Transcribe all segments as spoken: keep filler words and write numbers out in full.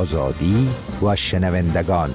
آزادی و شنوندگان.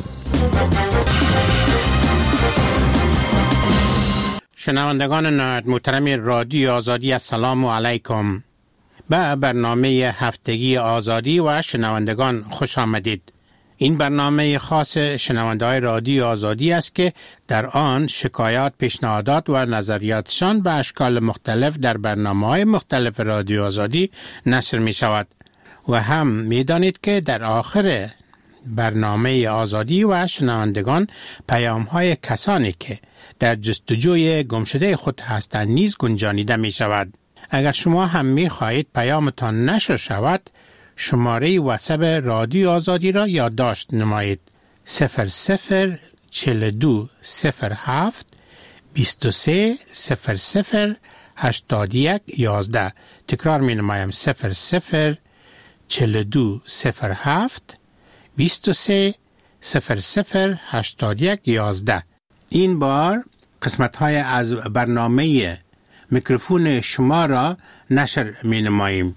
شنوندگان محترم رادیو آزادی، السلام علیکم. به برنامه هفتگی آزادی و شنوندگان خوش آمدید. این برنامه خاص شنونده‌های رادیو آزادی است که در آن شکایات، پیشنهادات و نظریاتشان به اشکال مختلف در برنامه‌های مختلف رادیو آزادی نشر می شود. و هم می دانید که در آخر برنامه آزادی و شنوندگان پیام‌های کسانی که در جستجوی گمشده خود هستند نیز گنجانیده می شود. اگر شما هم می خواهید پیامتان نشر شود، شماره واتساپ رادیو آزادی را یادداشت نمایید: صفر صفر چهل و دو صفر هفت بیست و سه صفر صفر هشتاد و یک یازده. تکرار می نمایم: صفر صفر چهل و دو صفر هفت بیست و سه صفر صفر هشتاد و یک یازده. این بار قسمت های از برنامه میکروفون شما را نشر می نماییم.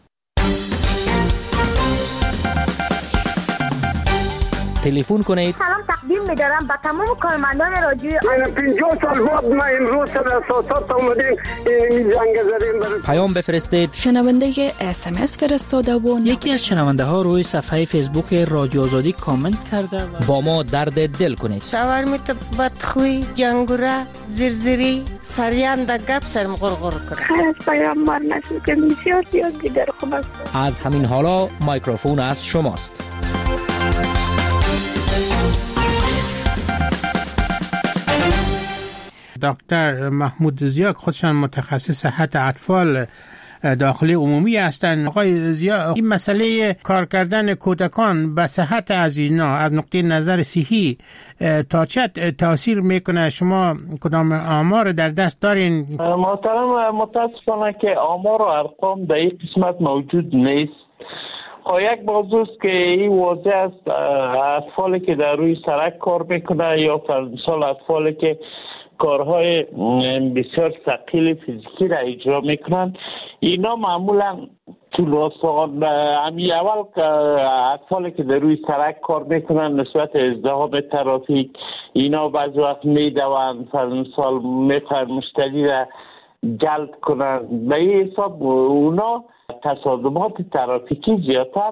تلفن کنید. سلام تقدیم می‌دارم به تمام کارمندان رادیو. من پنجاه سال بعد ما امروز در اساسات اومدیم این جنگ زدیم. پیام بفرستید. شنونده اس ام اس فرستاده و یکی از شنونده ها روی صفحه فیسبوک رادیو آزادی کامنت کرده و با ما درد دل کنید. شاورمیت بدخوی، جنگوره، زرزری، سریان در گپ سرم غرغر کرد. خیر از پیام بار نشد که بسیار زیاد دیگر خوب است. از همین حالا میکروفون از شماست. دکتر محمود زیا خودشان متخصص صحت اطفال داخلی عمومی هستند. آقای زیا، این مسئله کار کردن کودکان به صحت از اینا از نقطه نظر صحی تا چه تاثیر میکنه؟ شما کدام آمار در دست دارین؟ محترم، متاسفانه که آمار و ارقام در این قسمت موجود نیست. یک موضوع که این واضح است، اطفالی که در روی سرک کار میکنه یا فرضاً اطفالی که کارهای بسیار ثقیل فیزیکی را اجرا میکنن، اینا معمولا طول استخوان همی اول که اطفالی که در روی سرک کار میکنن نسبت ازدحام ترافیک اینا بعض وقت میدوند، فرضاً میخواهن مشتری را جلب کنن، به این حساب اونا تصادمات ترافیکی زیادتر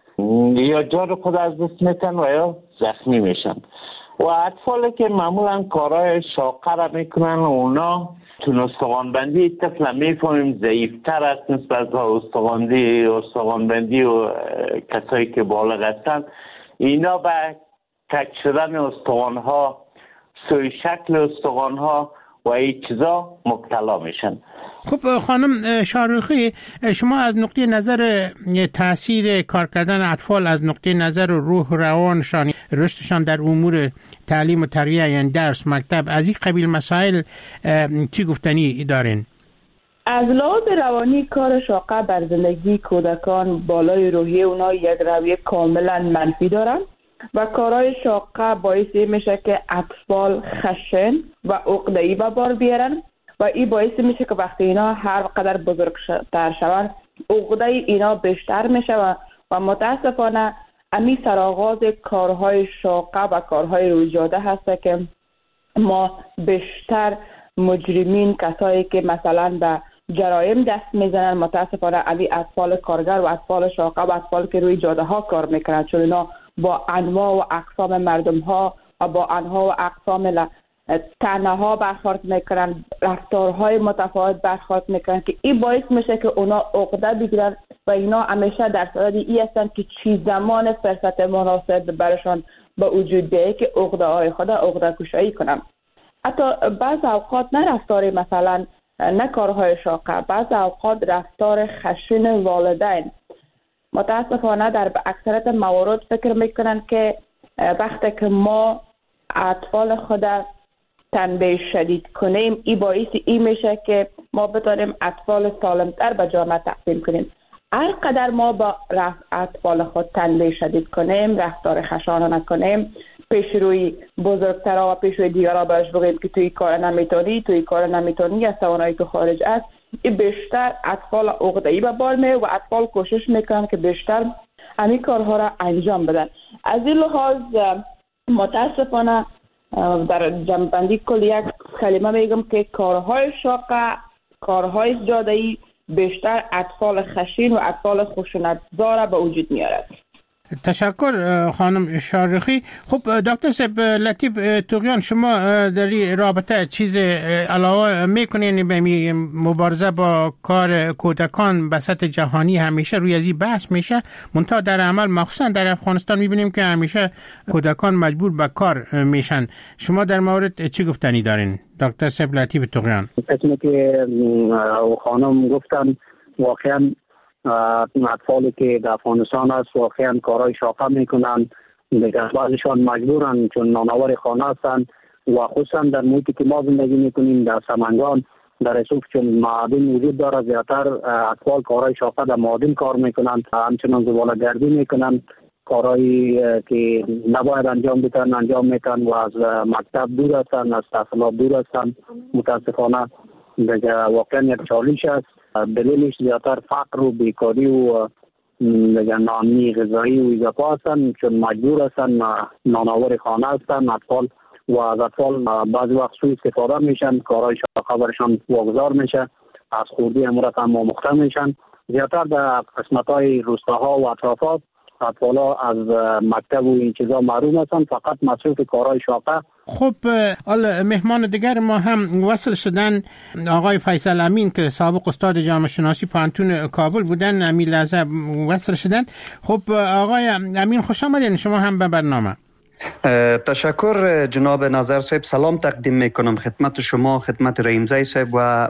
یا جان خود از دست میتن و یا زخمی میشن. و اطفالی که معمولا کارهای شاقه را میکنن اونا تو استخوانبندی طفل میفهمیم ضعیفتر است نسبت به استخوانبندی استخوانبندی و کسایی که بالغ هستند. اینا به کج شدن استخوانها، سوی شکل استخوانها و این چیزا مبتلا میشن. خب خانم شاروخی، شما از نقطه نظر تاثیر کار کردن اطفال از نقطه نظر روح روانشان، رشدشان در امور تعلیم و تربیت، یعنی درس، مکتب، از این قبیل مسائل چی گفتنی دارین؟ از لحاظ روانی کار شاقه بر زندگی کودکان بالای روحی اونا یک رویه کاملا منفی دارن و کارهای شاقه باعث میشه که اطفال خشن و عقده‌ای به بار بیارن و این باعث میشه که وقتی اینا هر قدر بزرگتر شوند عقده اینا بیشتر میشه و, و متاسفانه امی سرآغاز کارهای شاقه و کارهای رویجاده هست که ما بیشتر مجرمین، کسایی که مثلا به جرایم دست میزنن، متاسفانه امی اطفال کارگر و اطفال شاقه و اطفال که روی جاده ها کار میکنن، چون اینا با انواع و اقسام مردم ها و با انواع و اقسام تنه ها برخورد میکنن، رفتارهای متفاوت برخورد میکنن که این باعث میشه که اونا عقده بگیرن و اینا همیشه در صدد ای هستن که چی زمان فرصت مناسب برشان به وجود بیاید که عقده های خود عقده کشایی کنن. حتی بعض اوقات نه رفتار مثلا نه کارهای شاقه، بعض اوقات رفتار خشن والدین متاسفانه در اکثریت موارد فکر میکنن که وقتی که ما اطفال خود تنبیه شدید کنیم این باعث این میشه که ما بتونیم اطفال سالمتر به جامعه تقدیم کنیم. هر قدر ما با اطفال خود تنبیه شدید کنیم، رفتار خشانه نکنیم، پیش روی بزرگترها و پیش روی دیگرها باش بگیم که توی کار نمیتونی توی کار نمیتونی یا توانایی تو خارج است، این بیشتر اطفال عقده‌ای به بار میاره و اطفال کوشش میکنن که بیشتر همین کارها را انجام بدن. از این لحاظ متاسفانه در جمع‌بندی کل یک کلمه میگم که کارهای شاقه، کارهای جاده‌ای بیشتر اطفال خشین و اطفال خشونت‌زا به وجود میارد. تشکر خانم شارخی. خب دکتر صاحب لطیف طغیان، شما در این رابطه چیز علاوه میکنین به مبارزه با کار کودکان به سطح جهانی؟ همیشه روی ازی بحث میشه، منتها در عمل مخصوصا در افغانستان میبینیم که همیشه کودکان مجبور به کار میشن. شما در مورد چی گفتنی دارین دکتر صاحب لطیف طغیان؟ قسمی که خانم گفتن واقعا اطفالی که در افغانستان هست واقعا کارهای شاقه میکنن، دیگر بعضشان مجبورن چون نانآور خانه هستن و خصوصا در محیطی که ما زندگی میکنیم در سمنگان در رسوف چون معادن وجود داره، زیادتر اطفال کارهای شاقه در معادن کار میکنن، همچنان زباله‌گردی میکنن، کارهایی که نباید انجام بدن انجام میکنن و از مکتب دور هستن، از تحصیلات دور هستن. متاسفانه دیگه واقعا یک چالش است. دلیلش زیادتر فقر و بیکاری و ناامنی غذایی و اضافه هستن چون مجبور هستن نانآور خانه هستن اطفال و از اطفال بعضی وقت سوء استفاده میشن، کارهای شاقه برشان واگذار میشه، از خوردی امورات هم آموخته میشن. زیادتر در قسمت‌های روستاها و اطرافات اطفالا از مکتب و این چیزا محروم هستن، فقط مصروف کارهای شاقه. خب حالا مهمان دیگر ما هم وصل شدن، آقای فیصل امین که سابق استاد جامعه شناسی پانتون کابل بودن، همین لحظه وصل شدن. خب آقای امین خوش آمدین شما هم به برنامه. تشکر جناب نظر صاحب، سلام تقدیم میکنم خدمت شما، خدمت رحیمزی صاحب و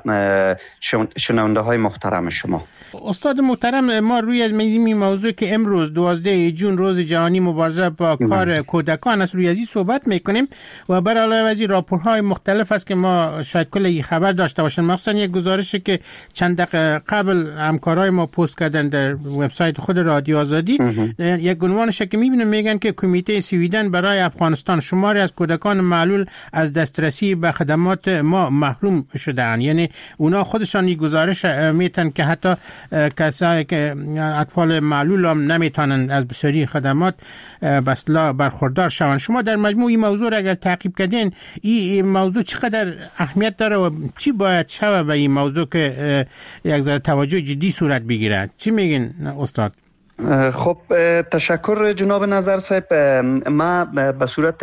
شنونده های محترم شما. استاد محترم، ما روی از این موضوع که امروز دوازده جون روز جهانی مبارزه با کار کودکان است روی ازی صحبت میکنیم و بر علاوه از این راپورهای مختلف است که ما شاید کلی خبر داشته باشن. مخصوصا یک گزارشی که چند دقیقه قبل همکارای ما پست کردن در وبسایت خود رادیو آزادی، یک عنوانش که میبینیم میگن که کمیته سویدن برای افغانستان شماری از کودکان معلول از دسترسی به خدمات ما محروم شده‌اند. یعنی اونا خودشان این گزارش میتن که حتی کسایی که اطفال معلول هم نمیتونن از بسیاری خدمات بسلا برخوردار شوند. شما در مجموع این موضوع را اگر تعقیب کردین، این موضوع چقدر اهمیت داره و چی باید شوه به این موضوع که یک ذره توجه جدی صورت بگیرد؟ چی میگین استاد؟ خب تشکر جناب نظر صاحب. ما به صورت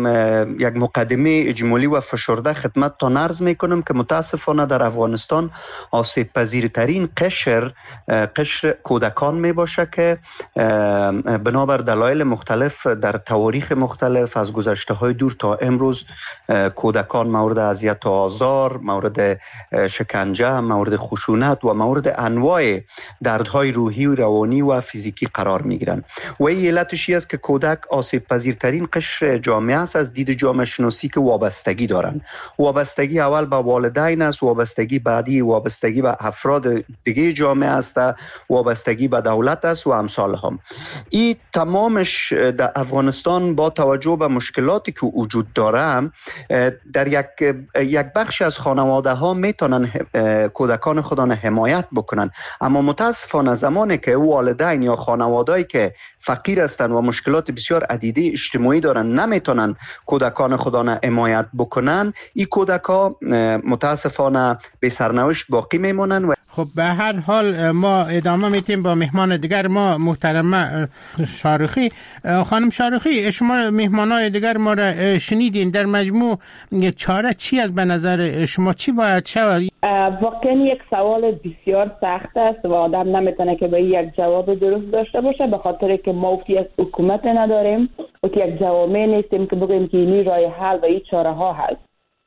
یک مقدمه اجمالی و فشرده خدمت تا عرض میکنم که متاسفانه در افغانستان آسیب پذیرترین قشر قشر کودکان می باشه که بنابر دلایل مختلف در تواریخ مختلف از گذشته های دور تا امروز کودکان مورد اذیت و آزار، مورد شکنجه، مورد خشونت و مورد انواع دردهای روحی و روانی و فیزیکی قرار میگیرن و این علتش است که کودک آسیب پذیرترین قشر جامعه است از دید جامعه شناسی که وابستگی دارن. وابستگی اول به والدین است، وابستگی بعدی وابستگی به افراد دیگه جامعه است، وابستگی به دولت است و امثال هم. این تمامش در افغانستان با توجه به مشکلاتی که وجود داره در یک یک بخش از خانواده ها میتونن کودکان خودان حمایت بکنن، اما متاسفانه زمانی که والدین یا خانواده‌ای که فقیر هستند و مشکلات بسیار عدیده اجتماعی دارن نمیتونن کودکان خودانه حمایت بکنن، این کودکا متاسفانه به سرنوشت باقی میمونن. و خب به هر حال ما ادامه میتیم با مهمان دیگر ما، محترمه شارخی. خانم شارخی، شما مهمانای دیگر ما را شنیدین، در مجموع چاره چی از به نظر شما چی باید شود؟ واقعا یک سوال بسیار سخت است و آدم نمیتونه که به یک جواب درست داشته باشه، به خاطر که ما افتی از حکومت نداریم و که یک جوامع نیستیم که بگیم که این راه حل و این چاره ها هست.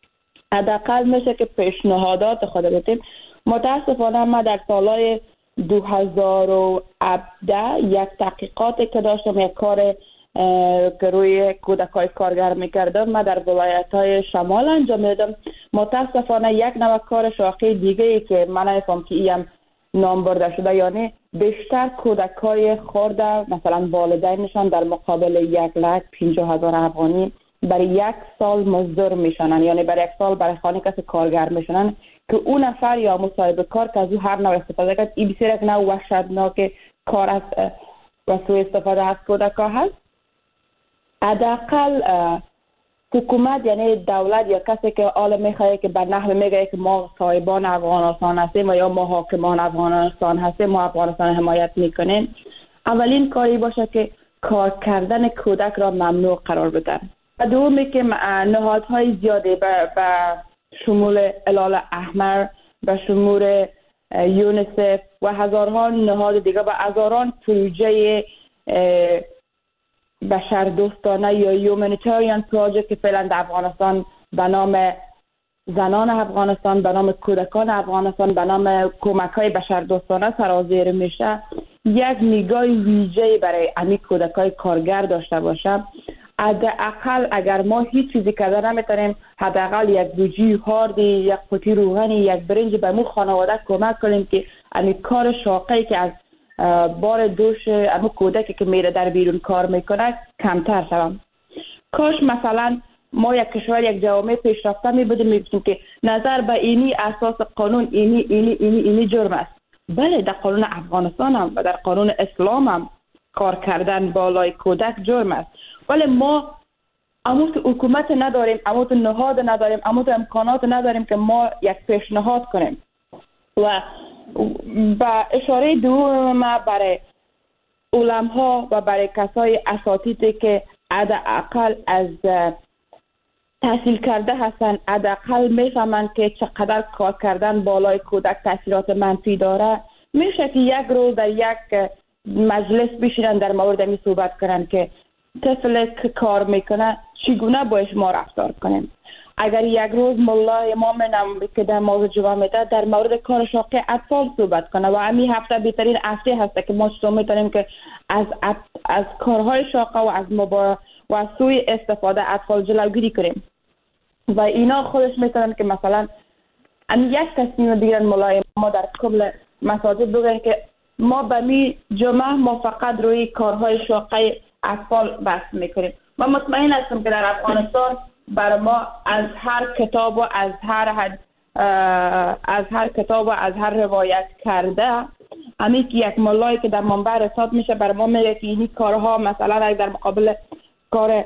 حداقل میشه که پیشنهادات خود بدیم. متاسفانه ما در سالهای دو هزار و هفده یک تحقیقاتی که داشتم، یک کار که روی کودکای کارگر میکردم، ما در ولایت‌های شمال انجام دادم. متاسفانه یک نوع کار شاقی دیگه ای که من نفهم که این نام برده شده، یعنی بیشتر کودکای خورده مثلا والدینشان در مقابل یک لک پنجاه هزار افغانی برای یک سال مزدور میشنن، یعنی برای یک سال برای خانه کسی کارگر میشنن که اون نفر یا مصاحبه کار که از او هر نوع استفاده کرد. این بسیار یک نوع وحشتناک کار است و سوء استفاده از کودکان هست. حداقل حکومت یعنی دولت یا کسی که حالا میخواد که به نحو میگه که ما صاحبان افغانستان هستیم و یا ما حاکمان افغانستان هستیم، ما افغانستان حمایت میکنیم، اولین کاری باشه که کار کردن کودک را ممنوع قرار بدن. و دومی که نهادهای زیادی به شمول هلال احمر، به شمول یونیسف و هزارها نهاد دیگه و هزاران پروژه بشر دوستانه یا یومانیتریان پروژه که فعلا در افغانستان به نام زنان افغانستان، به نام کودکان افغانستان، به نام کمک‌های بشر دوستانه سرازیر میشه، یک نگاه ویژه‌ای برای امی کودکای کارگر داشته باشه. حداقل اگر ما هیچ چیزی کرده نمیتونیم، حداقل یک بوجی هاردی، یک قوطی روغنی، یک برنج به مو خانواده کمک کنیم که امی کار شاقی که از بار دوش اما کودکی که میره در بیرون کار میکنه کمتر شوم. کاش مثلا ما یک کشور، یک جامعه پیشرفته می بودیم میگفتیم که نظر به اینی اساس قانون اینی اینی اینی اینی جرم است. بله، در قانون افغانستان هم و در قانون اسلام هم کار کردن بالای کودک جرم است، ولی ما اموت حکومت نداریم، اموت نهاد نداریم، اموت امکانات نداریم که ما یک پیشنهاد کنیم. و با اشاره دوم برای علماء و برای کسای اساتیدی که حداقل از تحصیل کرده هستن، حداقل میفهمن که چقدر کار کردن بالای کودک تاثیرات منفی داره، میشه که یک روز در یک مجلس بشینن در مورد می صحبت کنن که طفل که کار میکنه چگونه باش ما رفتار کنیم. اگر یک روز ملا امام نم که در موضوع جواب میده در مورد کار شاقی اطفال صحبت کنه و همین هفته بهترین هفته هست که ما چطور میتونیم که از از کارهای شاقه و از مبا و از سوی استفاده اطفال جلوگیری کنیم. و اینا خودش میتونن که مثلا ان یک تصمیم بگیرن ملا ما در کل مساجد بگن که ما به می جمعه ما فقط روی کارهای شاقه اطفال بحث میکنیم. من مطمئن هستم که در افغانستان برای ما از هر کتاب و از هر حد از هر کتاب و از هر روایت کرده همین که یک ملایی که در منبع رسالت میشه برای ما میگه که اینی کارها مثلا در مقابل کار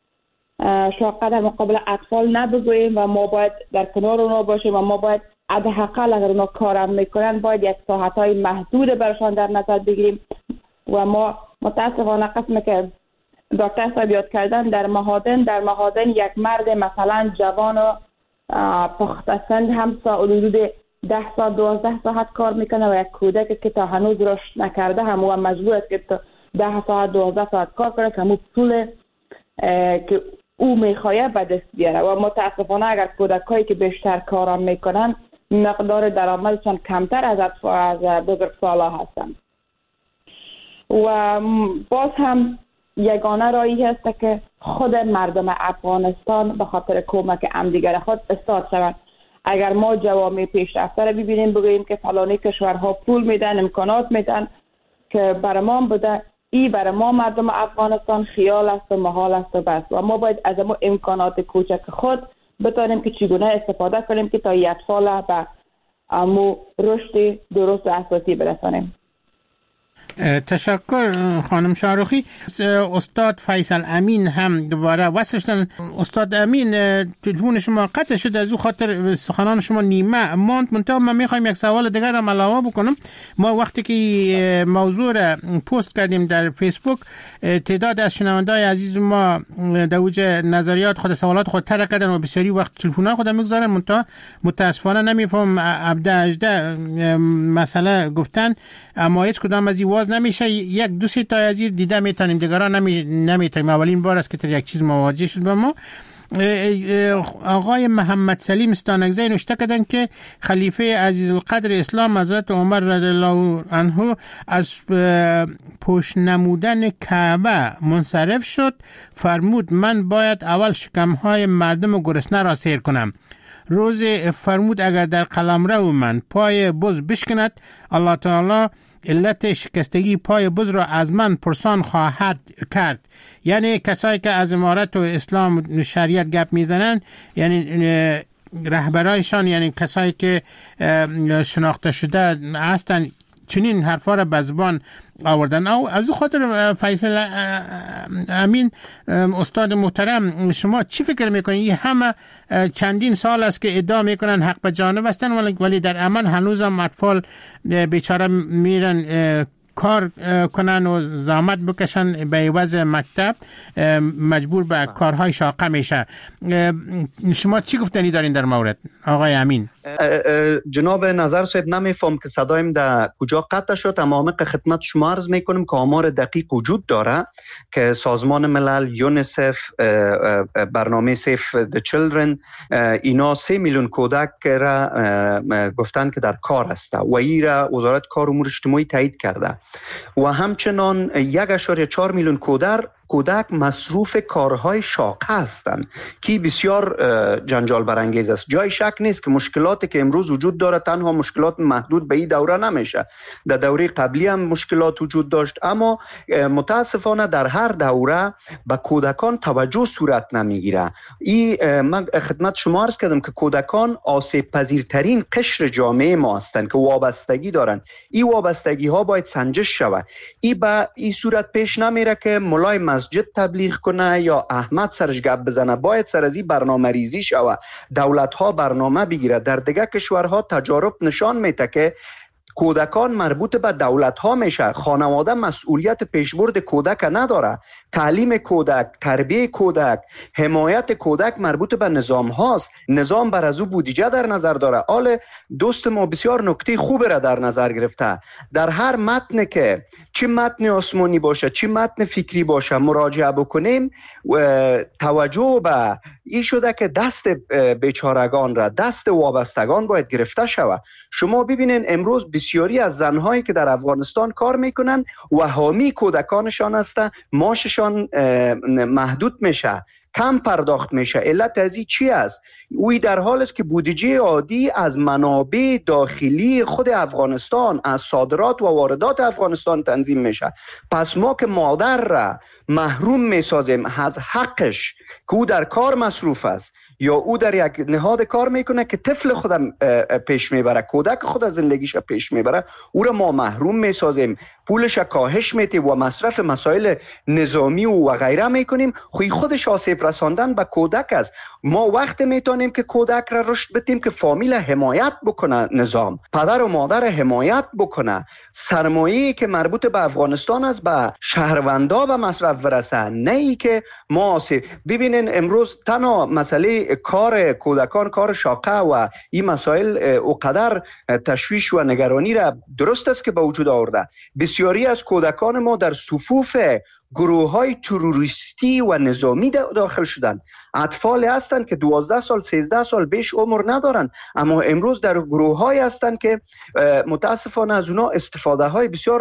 شاقه در مقابل اطفال نبگوییم و ما باید در کنار اونا باشیم و ما باید حداقل اگر اونا کارم میکنن باید یک ساعتهای محدود برشان در نظر بگیریم. و ما متاسفانه قسم که دکتر صاحب یاد کردن در مهادن در مهادن یک مرد مثلا جوان و پخته سن هم حدود ده ساعت دوازده ساعت کار میکنه و یک کودک که تا هنوز رشد نکرده هم و مجبور است که تا ده ساعت دوازده ساعت کار کنه که همون پول که او میخواه به دست بیاره. و متاسفانه اگر کودکایی که بیشتر کارام میکنن مقدار درآمدشان کمتر از از بزرگسالا هستند. و باز هم یگانه راهی هست که خود مردم افغانستان به خاطر کمک همدیگر خود استاد شوند. اگر ما جوامع پیشرفته را ببینیم بگوییم که فلانی کشورها پول میدن، امکانات میدن که برای ما بوده، ای برای ما مردم افغانستان خیال است و محال است و بس. و ما باید از ما امکانات کوچک خود بتانیم که چگونه استفاده کنیم که تا یک سال به امو رشد درست و اساسی برسانیم. تشکر خانم شاروخی. استاد فیصل امین هم دوباره واسه استاد امین تلفن شما قطع شد، از او خاطر سخنان شما نیمه ماند. منتها من میخوایم یک سوال دیگر هم علاوه بکنم. ما وقتی که موضوع را پست کردیم در فیسبوک تعداد از شنوندای عزیز ما در وجه نظریات خود سوالات خود طرح کردن و بسیاری وقت تلفن‌ها خود میگذارن، منتها متاسفانه نمیفهم عبده اجده مسئله گفتن اما هیچ کدام از این واز نمیشه. یک دو سه تا از این دیده میتونیم، دیگران نمی نمیتونیم. اولین بار است که تر یک چیز مواجه شد با ما. آقای محمد سلیم استانکزی نوشته کردن که خلیفه عزیز القدر اسلام حضرت عمر رضی الله عنه از پشت نمودن کعبه منصرف شد، فرمود من باید اول شکمهای مردم گرسنه را سیر کنم. روز فرمود اگر در قلمرو من پای بز بشکند الله تعالی علت شکستگی پای بز را از من پرسان خواهد کرد. یعنی کسایی که از امارت و اسلام و شریعت گپ میزنن، یعنی رهبرایشان، یعنی کسایی که شناخته شده هستن چنین حرفا را به زبان آوردن. او از خاطر فیصل امین استاد محترم، شما چی فکر میکنید؟ این همه چندین سال است که ادعا میکنن حق به جانب هستن، ولی در عمل هنوز هم اطفال بیچاره میرن کار کنن و زحمت بکشن، به عوض مکتب مجبور به کارهای شاقه میشه. شما چی گفتنی دارین در مورد آقای امین؟ جناب نظر صاحب، نمیفهم که صدایم در کجا قطع شد، اما همه خدمت شما عرض میکنم که آمار دقیق وجود داره که سازمان ملل، یونیسف، برنامه سیف د چیلدرن، اینا سه میلیون کودک را گفتن که در کار هست و ای را وزارت کار و امور اجتماعی تایید کرده و همچنان یک اشاره چهار میلیون کودک کودک مصروف کارهای شاقه هستند که بسیار جنجال برانگیز است. جای شک نیست که مشکلاتی که امروز وجود داره تنها مشکلات محدود به این دوره نمیشه، در دوره قبلی هم مشکلات وجود داشت، اما متاسفانه در هر دوره به کودکان توجه صورت نمیگیره. این من خدمت شما عرض کردم که کودکان آسیب پذیرترین قشر جامعه ما هستند که وابستگی دارن. این وابستگی ها باید سنجش شود. این به این صورت پیش نمیره که مولای مسجد تبلیغ کنه یا احمد سرش گپ بزنه، باید سر از این برنامه ریزی شوه، دولت ها برنامه بگیره. در دیگه کشورها تجارب نشان میده که کودکان مربوط به دولت ها میشه، خانواده مسئولیت پیشبرد کودک نداره، تعلیم کودک، تربیه کودک، حمایت کودک مربوط به نظام هاست. نظام بر از او بودجه در نظر داره. آل دوست ما بسیار نکته خوب را در نظر گرفته. در هر متن که چه متن آسمانی باشه چه متن فکری باشه مراجعه بکنیم، توجه به این شده که دست بیچارگان را، دست وابستگان باید گرفته شود. شما ببینین امروز بسیاری از زنهایی که در افغانستان کار میکنن و حامی کودکانشان هستن، معاششان محدود میشه، کم پرداخت میشه. علت از این چی است؟ اوی در حال است که بودجه عادی از منابع داخلی خود افغانستان، از صادرات و واردات افغانستان تنظیم میشه. پس ما که مادر را محروم میسازیم از حقش که او در کار مصروف است یا او در یک نهاد کار میکنه که طفل خودم پیش میبره، کودک خود زندگیش پیش میبره، او را ما محروم میسازیم، پولش کاهش میتیم و مصرف مسائل نظامی و غیره میکنیم. خوی خودش آسیب رساندن به کودک است. ما وقت میتونیم که کودک را رشد بدیم که فامیل حمایت بکنه، نظام پدر و مادر حمایت بکنه، سرمایه‌ای که مربوط به افغانستان است به شهروندا به مصرف برسه، نه ای که ما آسیب. ببینین امروز تنها مسئله کار کودکان، کار شاقه و این مسائل اوقدر تشویش و نگرانی را درست است که به وجود آورده. بسیاری از کودکان ما در صفوف گروه های تروریستی و نظامی داخل شدن. اطفال هستند که دوازده سال سیزده سال بیش عمر ندارن، اما امروز در گروه های هستند که متاسفانه از اونا استفاده های بسیار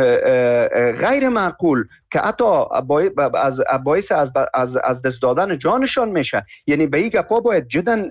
غیر معقول که حتی از باعث از از از دست دادن جانشان میشه. یعنی به این گپا باید جدا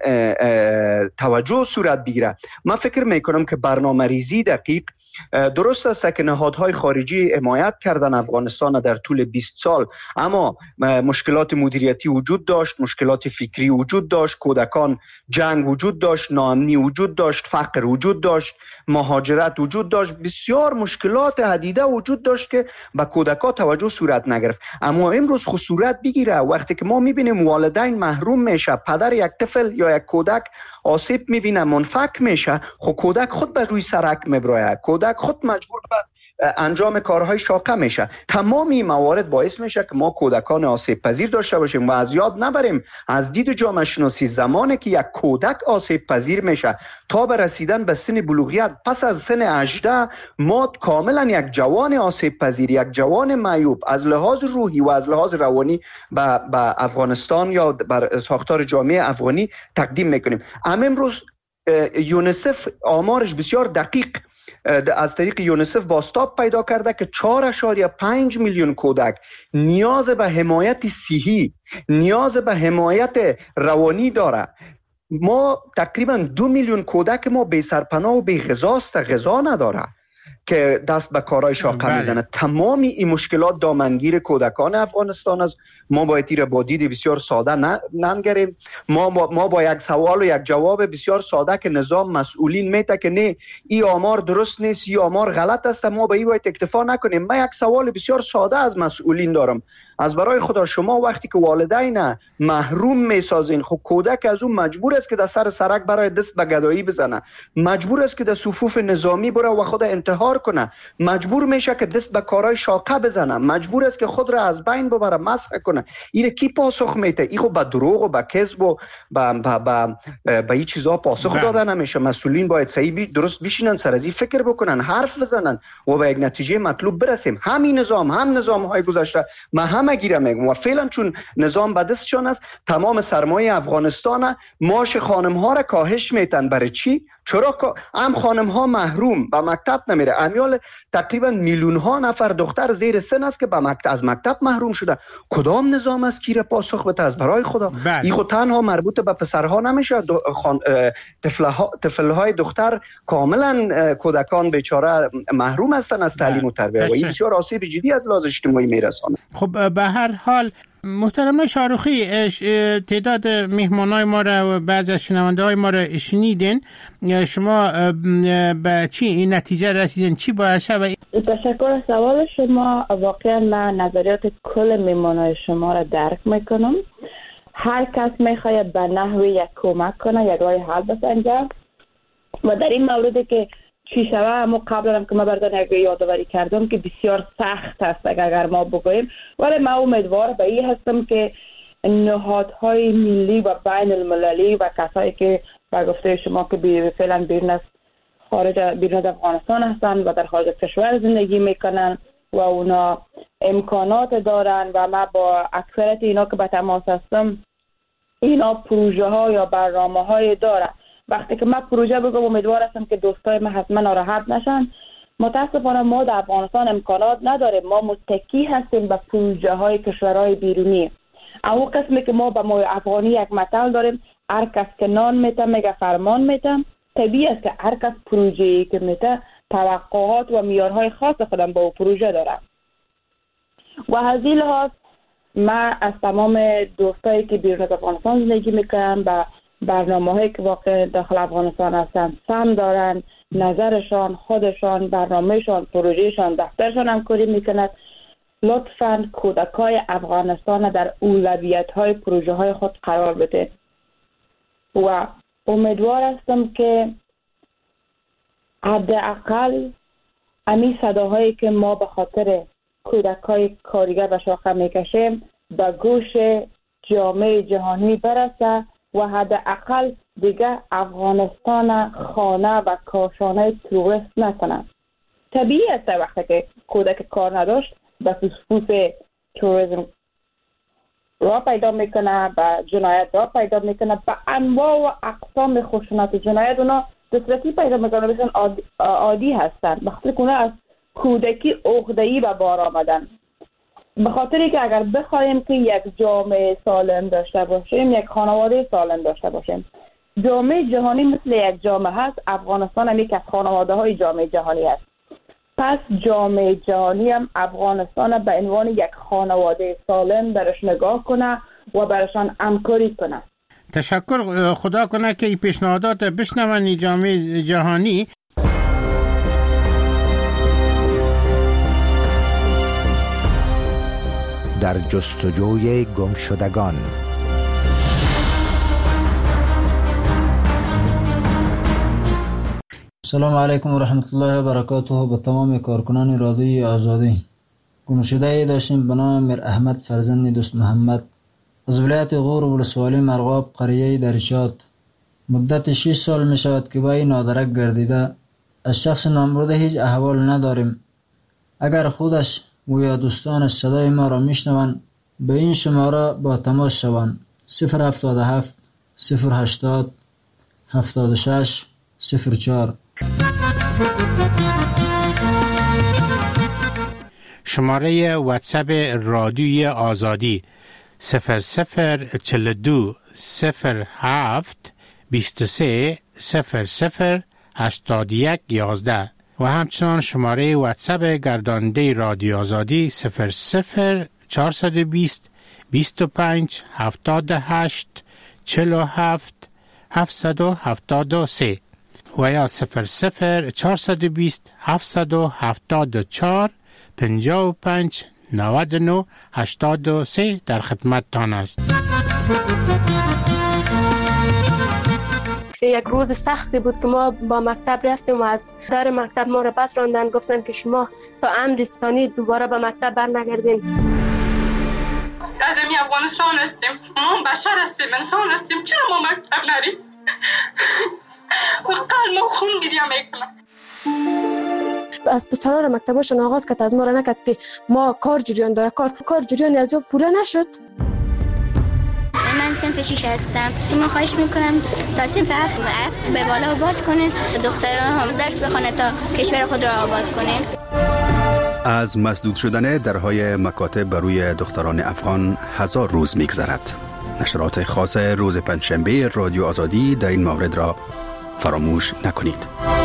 توجه صورت بگیره. من فکر میکنم که برنامه ریزی دقیق درست است که نهادهای خارجی حمایت کردن افغانستان در طول بیست سال، اما مشکلات مدیریتی وجود داشت، مشکلات فکری وجود داشت، کودکان جنگ وجود داشت، ناامنی وجود داشت، فقر وجود داشت، مهاجرت وجود داشت، بسیار مشکلات عدیده وجود داشت که به کودکان توجه صورت نگرفت. اما امروز خود صورت بگیره وقتی که ما میبینیم والدین محروم میشه، پدر یک طفل یا یک کودک آسیب میبینه، منفک میشه، خود کودک خود به روی سرک میبره، کودک خود مجبور به انجام کارهای شاقه میشه. تمامی موارد باعث میشه که ما کودکان آسیب پذیر داشته باشیم و از یاد نبریم از دید جامعه شناسی زمانی که یک کودک آسیب پذیر میشه تا به رسیدن به سن بلوغیت، پس از سن هجده ما کاملا یک جوان آسیب پذیر، یک جوان معیوب از لحاظ روحی و از لحاظ روانی به افغانستان یا بر ساختار جامعه افغانی تقدیم میکنیم. اما امروز یونیسف آمارش بسیار دقیق از طریق یونیسف بازتاب پیدا کرده که چهار اشاریه پنج میلیون کودک نیاز به حمایت صحی، نیاز به حمایت روانی داره. ما تقریبا دو میلیون کودک ما بی سرپناه و بی غذا است، غذا نداره. که دست به کارهای شاقه میزنه. تمامی این مشکلات دامنگیر کودکان افغانستان است. ما باید این با دید بسیار ساده ننگریم. ما ما با یک سوال و یک جواب بسیار ساده که نظام مسئولین میته که نه این آمار درست نیست، این آمار غلط است، ما به این باید اکتفا نکنیم. من یک سوال بسیار ساده از مسئولین دارم. از برای خدا شما وقتی که والدین محروم میسازین، خب کودک از اون مجبور است که در سر سرک برای دست به گدایی بزنه، مجبور است که در صفوف نظامی بره و خود انتحار کنه، مجبور میشه که دست به کارهای شاقه بزنه، مجبور است که خود را از بین ببره، مسخ کنه. این کی پاسخ میده؟ این خب به دروغ و به کذب و به به به به این چیزا پاسخ داده نمیشه. مسئولین باید صحیح درست بشینن، سر از این فکر بکنن، حرف بزنن و به یک نتیجه مطلوب برسیم. همین نظام هم نظام های گذشته ما همه گیره میگم و فعلا چون نظام به دستشان است تمام سرمایه افغانستان ماش خانم ها را کاهش میتن. برای چی؟ چرا هم خانم ها محروم به مکتب نمیره. امیال تقریبا میلیون ها نفر دختر زیر سن است که به مکتب از مکتب محروم شده. کدام نظام است که پاسخ بده؟ از برای خدا این خود تنها مربوط به پسرها نمیشه. طفل های دختر کاملا کودکان بیچاره محروم هستند از تعلیم و تربیت و این بسیار آسیب جدی از لحاظ اجتماعی میرسانه. خب به هر حال محترم شاروخی، تعداد مهمانای ما را و بعضی از شنونده های ما را شنیدین. شما به چی این نتیجه رسیدین؟ چی باید شود؟ تشکر از سوال شما. واقعا من نظریات کل مهمانای شما را درک میکنم. هر کس میخواید به نحوی یک کمک کنه، یک راه حل بسنجه و در این موردی که چی شوه اما قبل هم که ما بردن یک یادآوری کردم که بسیار سخت است اگر ما بگوییم، ولی من امیدوار به این هستم که نهادهای ملی و بین المللی و کسایی که با گفته شما که فعلا بیرون از خارج بیرون از افغانستان هستند و در خارج کشور زندگی میکنن و اونا امکانات دارن و ما با اکثریت اینا که به تماس هستم اینا پروژه ها یا برنامه های دارن. وقتی که من پروژه بگم امیدوار هستم که دوستای من حتما ناراحت نشن. متاسفانه ما در افغانستان امکانات نداریم، ما متکی هستیم به پروژه های کشورهای بیرونی. اما قسمی که ما به ما افغانی یک متل داریم، هر کس که نان میته میگه فرمان میته. طبیعی است که هر کس پروژه‌ای که میته توقعات و معیارهای خاص خودم با پروژه داره و از این لحاظ من از تمام دوستایی که بیرون از افغانستان زندگی میکنن و برنامه‌هایی که واقع داخل افغانستان هستن سهم دارن، نظرشان، خودشان، برنامهشان، پروژهشان، دفترشان همکاری میکند. لطفاً کودکای افغانستان در اولویت‌های پروژه‌های خود قرار بده و امیدوار هستم که حداقل امی صداهایی که ما به خاطر کودکای کارگر و شاخه میکشیم به گوش جامعه جهانی برسه و حداقل دیگه افغانستان خانه و کاشانه توریست نکنه. طبیعی است وقتی که کودک کار نداشت به صفوف توریسم را پیدا میکنه، به جنایت را پیدا میکنه، به انواع و اقسام خشونت جنایت اونا دسترسی پیدا میکنه، بسیار عادی, عادی هستن. به خاطر که اونا از کودکی عقده‌ای به بار آمدن. به خاطری که اگر بخوایم که یک جامعه سالم داشته باشیم، یک خانواده سالم داشته باشیم، جامعه جهانی مثل یک جامعه هست، افغانستان هم یک از خانواده های جامعه جهانی هست. پس جامعه جهانی هم افغانستان به عنوان یک خانواده سالم درش نگاه کنه و برشان همکاری کنه. تشکر. خدا کنه که این پیشنهادات بشنون جامعه جهانی. در جستجوی گمشدگان. سلام علیکم و رحمت الله و برکاته. به تمام کارکنان رادیوی آزادی. گمشده داشتیم به نام میر احمد فرزند دوست محمد از ولایت غور ولسوالی مرغاب قریه درشاد. مدت شش سال می شود که با این نادرک گردیده. از شخص نامبرده هیچ احوال نداریم. اگر خودش و یا دوستانش صدای ما را میشنوند به این شماره با تماس شوند: صفر هفتاد و هفت صفر هشتاد هفتاد و شش صفر چهار. شماره واتساپ رادیوی آزادی صفر صفر چهل و دو صفر هفت بیست و سه صفر صفر هشتاد و یک یازده و همچنان شماره واتساپ گردانده رادیو آزادی صفر صفر چهارصد و بیست بیست و پنج هفتاد و هشت چهل و هفت هفتصد و هفتاد و سه و یا صفر صفر چهارصد و بیست هفتصد و هفتاد و چهار پنجاه و پنج نود و نه هشتاد و سه در خدمتتان است. یک روز سختی بود که ما با مکتب رفتیم و از در مکتب ما را پس راندن، گفتن که شما تا امر ثانی دوباره به مکتب برنگردین. از این افغانستان هستیم، ما بشر هستیم، انسان هستیم، چرا ما مکتب نریم؟ و قلب ما خون گریه میکنه. از پسرها را مکتباشون آغاز کرد، از ما را نکرد که ما کار جریان داره، کار کار جریانی از او پوره نشد. من صنف شیش هستم. من خواهش میکنم تا صنف هفت و هفت به بالا باز کنین، دختران هم درس بخونه تا کشور خود را آباد کنین. از مسدود شدن درهای مکاتب بر روی دختران افغان هزار روز میگذرد. نشرات خاص روز پنجشنبه رادیو آزادی در این مورد را فراموش نکنید.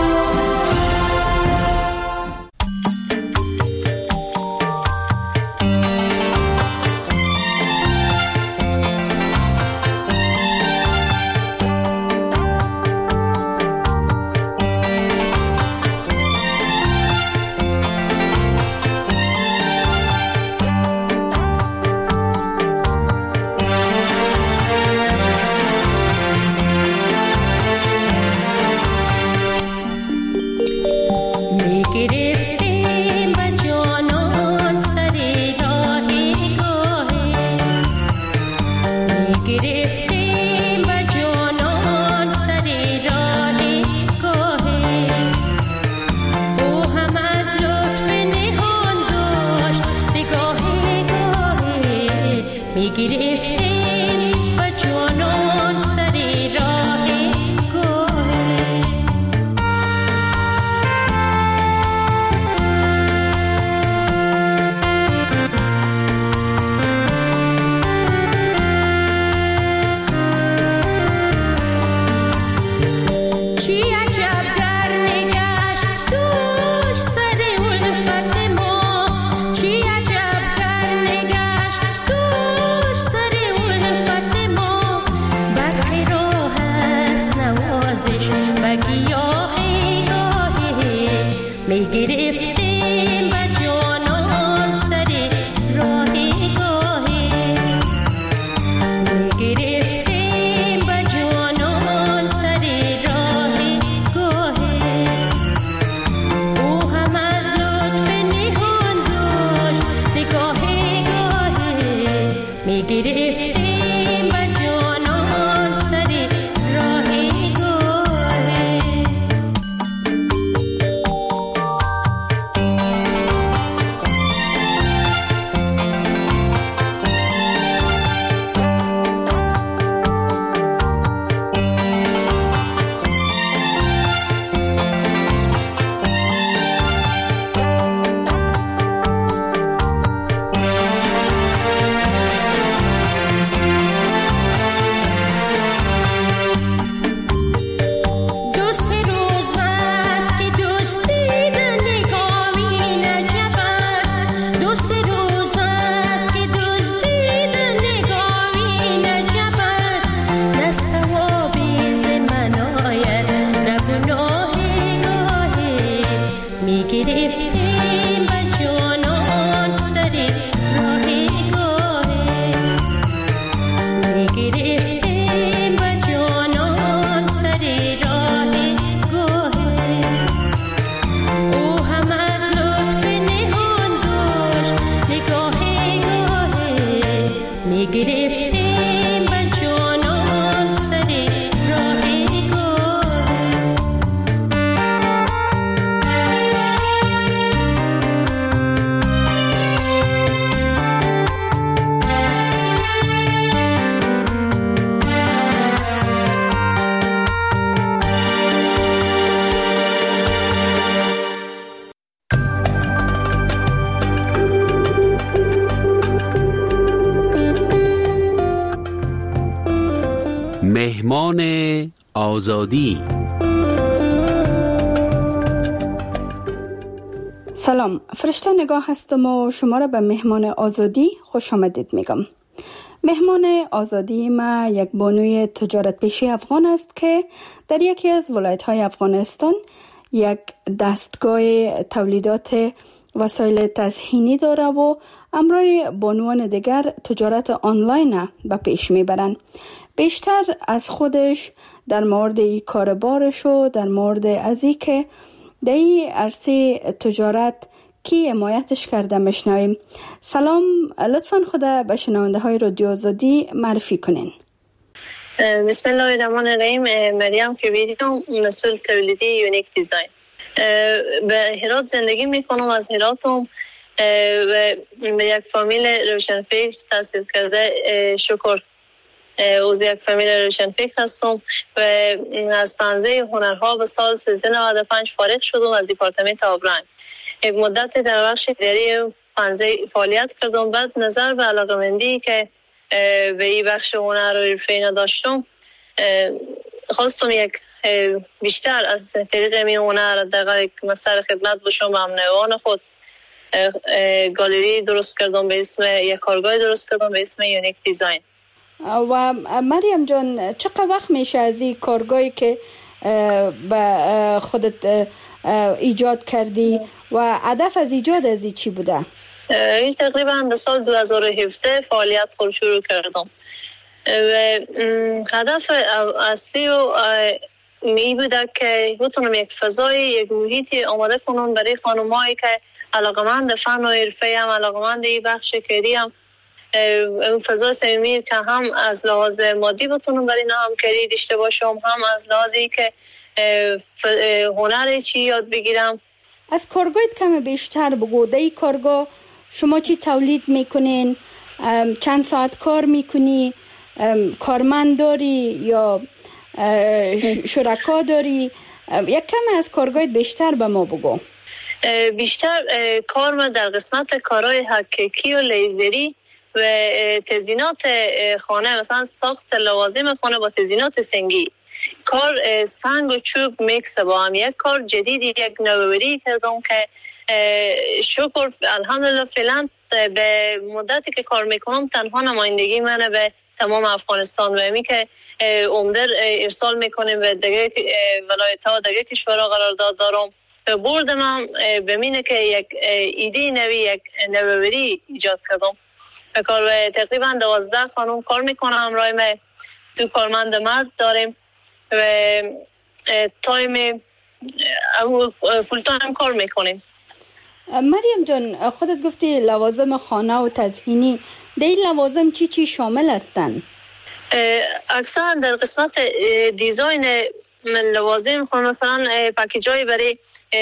مهمان آزادی. سلام، فرشته نگاه هستم و شما را به مهمان آزادی خوش آمدید میگم. مهمان آزادی ما یک بانوی تجارت پیشی افغان است که در یکی از ولایت‌های افغانستان یک دستگاه تولیدات وسایل تزئینی داره و همراه بانوان دیگر تجارت آنلاین به پیش میبرند. بیشتر از خودش در مورد این کاربارش و در مورد از این که در این عرصه تجارت کی حمایتش کرده میشنویم. سلام، لطفاً خدا به شنونده های رادیو آزادی معرفی کنین. بسم الله الرحمن الرحیم. مریم کبیری‌ام، مسئول تولیدی یونیک دیزاین. به هرات زندگی میکنم. از هراتم و یک فامیل روشنفکر تحصیل کرده شکر از یک فامیل روشنفکر هستم و از پنزه هنرها به سال سیزده نود و پنج فارغ شدم از دیپارتمنت آبرنگ. یک مدت در بخش اداری پنزه فعالیت کردم. بعد نظر به علاقه‌مندی که به این بخش هنر و حرفه داشتم خواستم یک بیشتر از طریق این هنر در یک مستر خدمت باشم. هم نوان خود گالری درست کردم به اسم یک کارگاه درست کردم به اسم یونیک دیزاین. و مریم جان، چقدر وقت میشه از این کارگاهی که به خودت ایجاد کردی و هدف از ایجاد از این چی بوده؟ این تقریبا به سال دو هزار و هفده فعالیت خود شروع کردم و هدف اصلی و می بوده که بتونم یک فضای یک محیطی آماده کنم برای خانم‌هایی که علاقمند فن و حرفه هم علاقمند این بخش کاری هم اون فضای صمیمی که هم از لحاظ مادی بتونم برای اینا همکاری داشته باشم، هم از لحاظی که هنر چی یاد بگیرم. از کارگاهت کم بیشتر بگو. در این کارگاه شما چی تولید میکنین؟ چند ساعت کار میکنی؟ کارمند داری یا شرکا داری؟ یک کم از کارگاهت بیشتر به ما بگو. بیشتر کار ما در قسمت کارهای حقیقی و لیزری و تزیینات خانه، مثلا ساخت لوازم خانه با تزیینات سنگی. کار سنگ و چوب میکس با هم. یک کار جدید، یک نوآوری کردم که شکر الحمدلله فعلا به مدتی که کار میکنم تنها نمایندگی منه به تمام افغانستان و همی که عمدر ارسال میکنیم و دیگه ولایت ها دیگه کشورها قرارداد دارم. برد من بمینه که یک ایده نوی، یک نوآوری ایجاد کردم. کار تقریبا دوازده خانم کار میکنم. همراه ما دو کارمند مرد داریم و تایم فول تایم کار میکنیم. مریم جان، خودت گفتی لوازم خانه و تزئینی. در این لوازم چی چی شامل هستن؟ اکثر در قسمت دیزاین لوازم خانه، مثلا پکیجای برای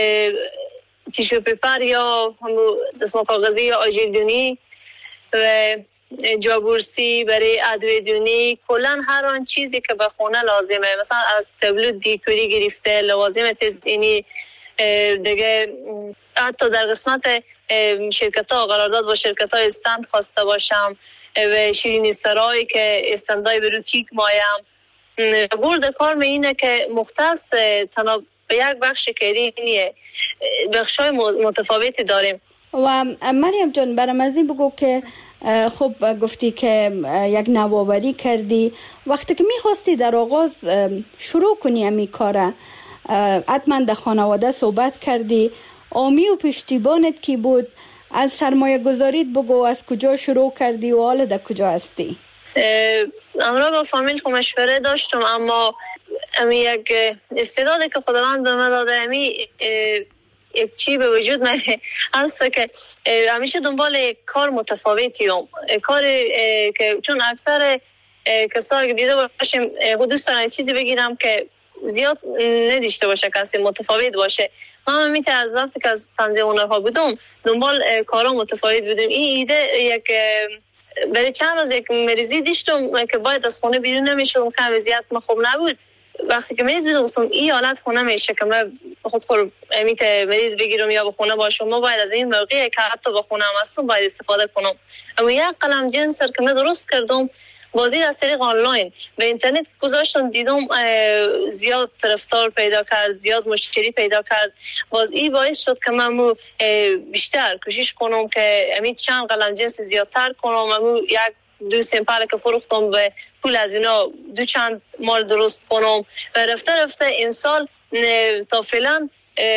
تیشو پیپر یا دستمال کاغذی یا آژیردونی و جابورسی برای ادویدونی، کلن هر آن چیزی که به خونه لازمه، مثلا از تابلو دیکوری گرفته لوازم تزئینی دیگه. حتی در قسمت شرکت ها قرارداد با شرکت های استند خواسته باشم و شیرینی سرایی که استندای برو کیک مایم. برد کار می اینه که مختص تنها به یک بخش کاری نیه، بخش های متفاوتی داریم. و مریم جان، برام از این بگو که خب گفتی که یک نوآوری کردی. وقتی که میخواستی در آغاز شروع کنی امی کاره، حتما در خانواده صحبت کردی. آمی و پشتیبانت کی بود؟ از سرمایه گذاریت بگو، از کجا شروع کردی و حالا در کجا هستی؟ امرا با فامیل خو مشوره داشتم، اما امی یک استعدادی که خداوند به من داده، امی یک چی به وجود من هست که همیشه دنبال یک کار متفاوتیم. کار که چون اکثر کسایی که دیده باشیم دوست دارن چیزی بگیرم که زیاد نداشته باشه، کسی متفاوت باشه. من میته از وقتی که از پنزه هنرها بودم دنبال کارا متفاوت بودم. این ایده یک برای چند روز یک مریضی داشتم که باید از خونه بیرون نمیشدم، که وضعیت من خوب نبود. وقتی که مریض بودم گفتم این حالت خونه میشه که من خود خود میته مریض بگیرم یا به خونه باشم. ما باید از این موقعی که حتی به خونه هم هستم باید استفاده کنم. اما یک قلم جنسر که من درست کردم بازی از طریق آنلاین و اینترنت گذاشتم، دیدم زیاد طرفدار پیدا کرد، زیاد مشتری پیدا کرد. باز این باعث شد که من بیشتر کوشش کنم که امید چند قلم جنس زیادتر کنم. امو یک دو سمپل که فروختم به پول از اینا دو چند مال درست کنم و رفته رفته امسال تا فعلا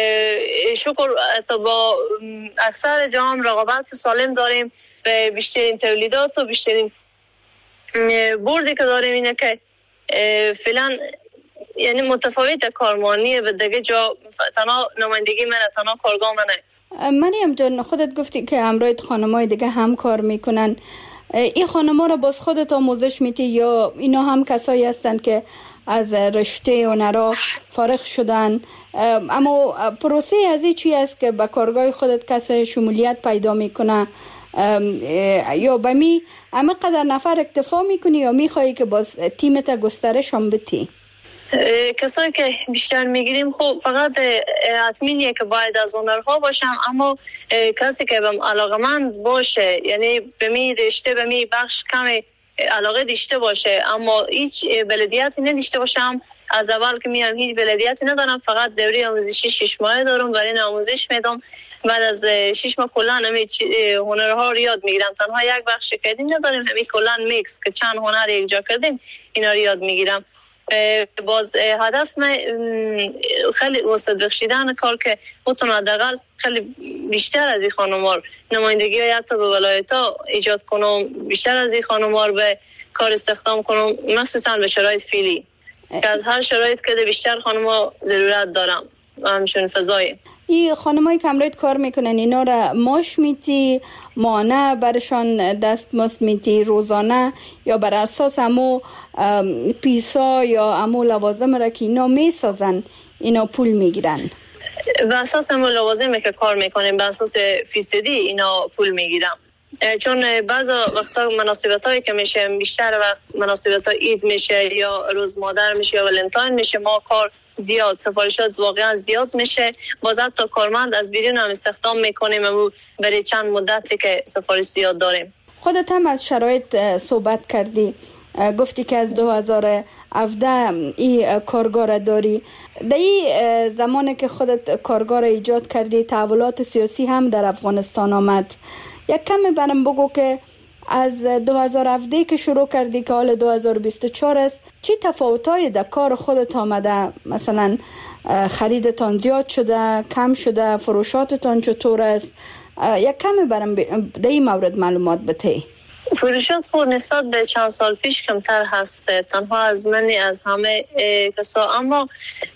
شکر تا با اکثر جام رقابت سالم داریم و بیشترین تولیدات و بیشترین بردی که داریم اینه که فعلا یعنی متفاوت کارمانی و دیگه جا تنها نمایندگی من تنها کارگاه منه. مریم جان خودت گفتی که همراه خانمای دیگه هم کار میکنن، این خانم‌ها را باز خودت آموزش میدی یا اینا هم کسایی هستند که از رشته هنرها فارغ شدن؟ اما پروسه از این چی است که به کارگاه خودت کسی شمولیت پیدا میکنه یا به می اما قدر نفر اکتفا میکنی یا میخوایی که باز تیمت گسترش هم بدی؟ کسایی که بیشتر میگیریم خب فقط حتمیه که باید از هنرها باشم، اما کسی که بهم علاقمند باشه، یعنی به می رشته به می بخش کمی علاقه داشته باشه اما هیچ بلدیتی نداشته باشم. از اول که میام هیچ بلدیتی ندارم، فقط دوره آموزشی شش ماه دارم، برای این آموزش میدم. بعد از شش ماه کلا همه هنرها رو یاد میگیرم. تنها یک بخش کردی نداریم، همین کلا میکس که چند هنر یک جا کردیم اینا رو یاد میگیرم. باز هدف من خیلی وسط بخشیدن کار که بتونم حداقل خیلی بیشتر از این خانم‌ها نمایندگی های حتی به ولایت‌ها ایجاد کنم، بیشتر از این خانم‌ها به کار استخدام کنم، مخصوصا به شرایط فعلی که از هر شرایط که بیشتر خانم‌ها ضرورت دارم و همچنین فضای. این خانمایی که امروز کار میکنن اینا را ماش میتی، مانه برشان دستمزد میتی روزانه یا بر اساس همو پیسا یا همو لوازم را که اینا میسازن اینا پول میگیرن؟ بر اساس همو لوازم که کار میکنیم بر اساس فیصدی اینا پول میگیرم، چون بعضی وقتا مناسبت هایی که میشه بیشتر وقت مناسبت ها عید میشه یا روز مادر میشه یا ولنتاین میشه، ما کار زیاد سفارشات واقعا زیاد میشه. باز حتی کارمند از بیرون هم استخدام میکنیم و برای چند مدتی که سفارش زیاد داریم. خودت هم از شرایط صحبت کردی، گفتی که از دو هزار و هفده این کارگاه داری. در این زمانی که خودت کارگاه ایجاد کردی تحولات سیاسی هم در افغانستان آمد. یک کمی برام بگو که از دو هزار و هفده که شروع کردی که حال دو هزار و بیست و چهار است، چی تفاوت‌های در کار خودت آمده؟ مثلا خریدتان زیاد شده، کم شده، فروشاتتان چطور است؟ یک کمی برام در این مورد معلومات بده. فروشات خود نسبت به چند سال پیش کمتر هست، تنها از منی از همه کسا، اما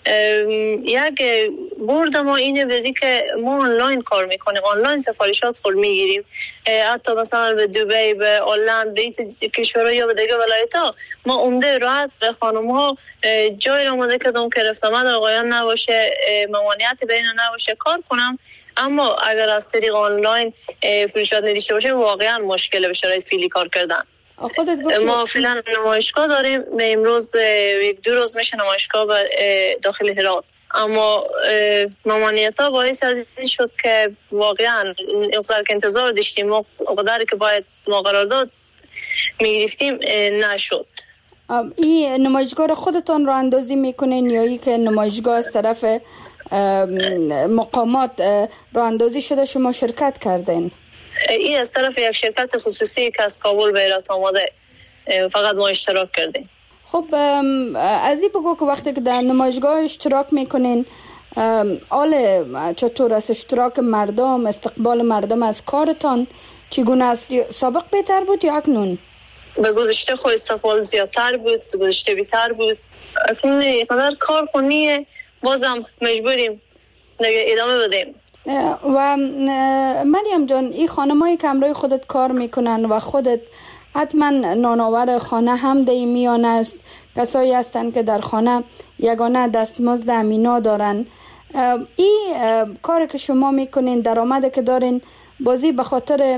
یک برد ما اینه بزی که ما آنلاین کار میکنیم، آنلاین سفارشات خود میگیریم، حتی مثلا به دبی، به هلند، به کشورها یا به دیگه ولایت‌ها ما عمده راحت به خانم ها جای آماده کردم که رفت آمد آقایان نباشه، ممانعتی بین نباشه کار کنم. اما اگر از طریق آنلاین فروشات نداشته باشه واقعا مشکل به شرایط فعلی کار کردن. ما فعلا نمایشگاه داریم، به امروز یک دو روز میشه نمایشگاه داخل هرات، اما ممانعت ها باعث از این شد که واقعا اقصار که انتظار داشتیم ما قدری که باید ما قرارداد میگرفتیم نشد. این نمایشگاه رو خودتان رو اندازی میکنین یا ای که نمایشگاه از طرف مقامات رو اندازی شده شما شرکت کردین؟ این از طرف یک شرکت خصوصی که از کابل به هرات آمده، فقط ما اشتراک کردیم. خب از این بگو که وقتی که در نمایشگاه اشتراک میکنین حال چطور است؟ اشتراک مردم، استقبال مردم از کارتان چگونه است؟ سابق بهتر بود یا اکنون؟ به گذشته خود استقبال زیادتر بود، گذشته بیتر بود. اکنون اینقدر کار کنیه بازم مجبوریم دیگه ادامه بدیم. و مریم جان، این خانمایی که همراه خودت کار میکنن و خودت حتما نانآور خانه هم در میان است، کسایی هستن که در خانه یگانه دستمزد امینا دارن. این کاری که شما میکنین، درآمدی که دارین، بازی به خاطر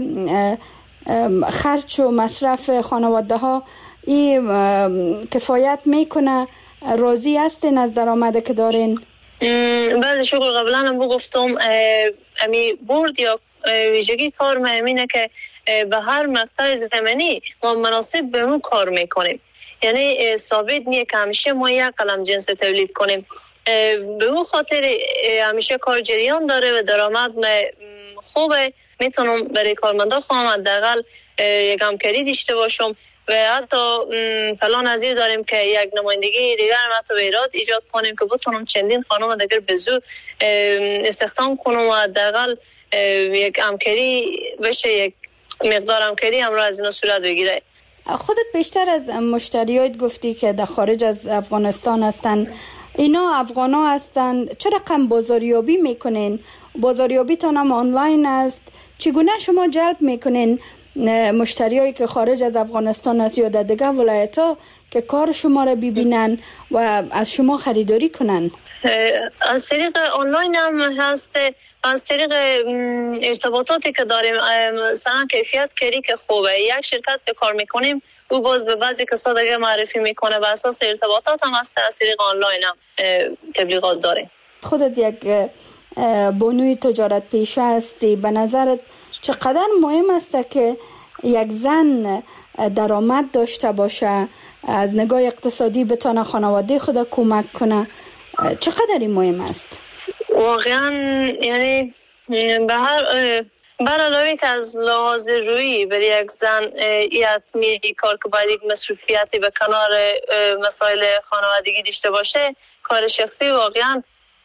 خرچ و مصرف خانواده ها این کفایت میکنه؟ راضی هستین از درآمدی که دارین؟ بله شکر. قبلا هم بگفتم امی برد یا ویژگی کار ما اینه که به هر مقطع زمانی ما مناسب به اون کار میکنیم. یعنی ثابت نیه که همیشه ما یک قلم جنس تولید کنیم. به اون خاطر همیشه کار جریان داره و درآمد خوبه. میتونم برای کارمندا خواهم حداقل یک همکاری داشته باشم و حتی پلان نظیر داریم که یک نمایندگی دیگر حتی به ایراد ایجاد کنیم که بتونم چندین خانم دیگر به زور استخدام کنم و حداقل یک همکاری بشه، یک مقدار همکاری هم را از اینا صورت بگیره. خودت بیشتر از مشتریات گفتی که در خارج از افغانستان هستن، اینا افغان ها هستن، چه رقم بازاریابی میکنین؟ بازاریابی تان هم آنلاین است، چگونه شما جلب میکنین مشتریایی که خارج از افغانستان است یا در دیگر ولایت ها که کار شما را ببینن و از شما خریداری کنن؟ از طریق آنلاین هم هست، از طریق ارتباطاتی که داریم مثلا کیفیت کاری که خوبه. یک شرکت که کار میکنیم او باز به بعضی کسا دیگه معرفی میکنه، بر اساس ارتباطات هم هست. از طریق آنلاین هم تبلیغات داریم. خودت یک بانوی تجارت پیشه هستی، به نظرت چقدر مهم است که یک زن درآمد داشته باشه، از نگاه اقتصادی بتونه خانواده خود کمک کنه؟ چقدر این مهم است؟ واقعا یعنی به هر بر علاوه که از لحاظ رویی برای یک زن یتمی کار که باید یک مصروفیتی به کنار مسائل خانوادگی داشته باشه، کار شخصی واقعا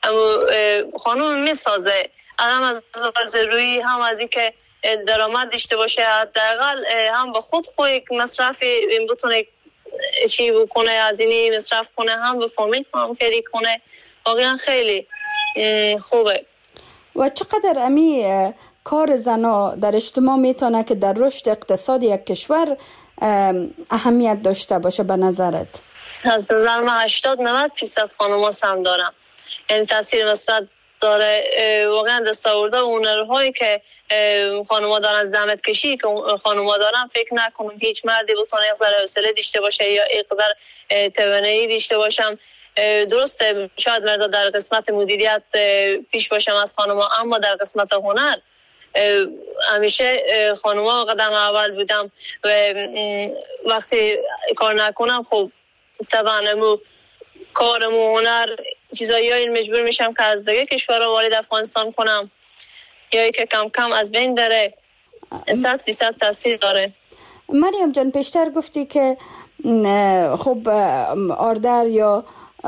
خانم میسازه. هم از لحاظ رویی هم از اینکه درآمد داشته باشه، حداقل هم به خود خود یک مصرف بتونه چی بکنه، از اینی مصرف کنه، هم به فامیل همکاری کنه. واقعا خیلی خوبه. و چقدر امی کار زنا در اجتماع میتونه که در رشد اقتصادی یک کشور اهمیت داشته باشه به نظرت؟ از نظر من هشتاد نود فیصد خانوما سهم دارن، یعنی تاثیر مثبت داره. واقعا دستاورده و هنرهایی که خانوما دارن، زحمت کشی که خانوما دارن، فکر نکنم هیچ مردی بتونه یک ذره حوصله داشته باشه یا اینقدر توانایی داشته باشم. درسته شاید مردا در قسمت مدیریت پیش باشم از خانوما، اما در قسمت هنر همیشه خانوما قدم اول بودم و وقتی کار نکنم خب طبعا مو کارم و هنر چیزایی هایی مجبور میشم که از دیگه کشورها وارد افغانستان کنم یا که کم کم از بین بره. صد فیصد تاثیر داره. مریم جان پیشتر گفتی که خب آردر یا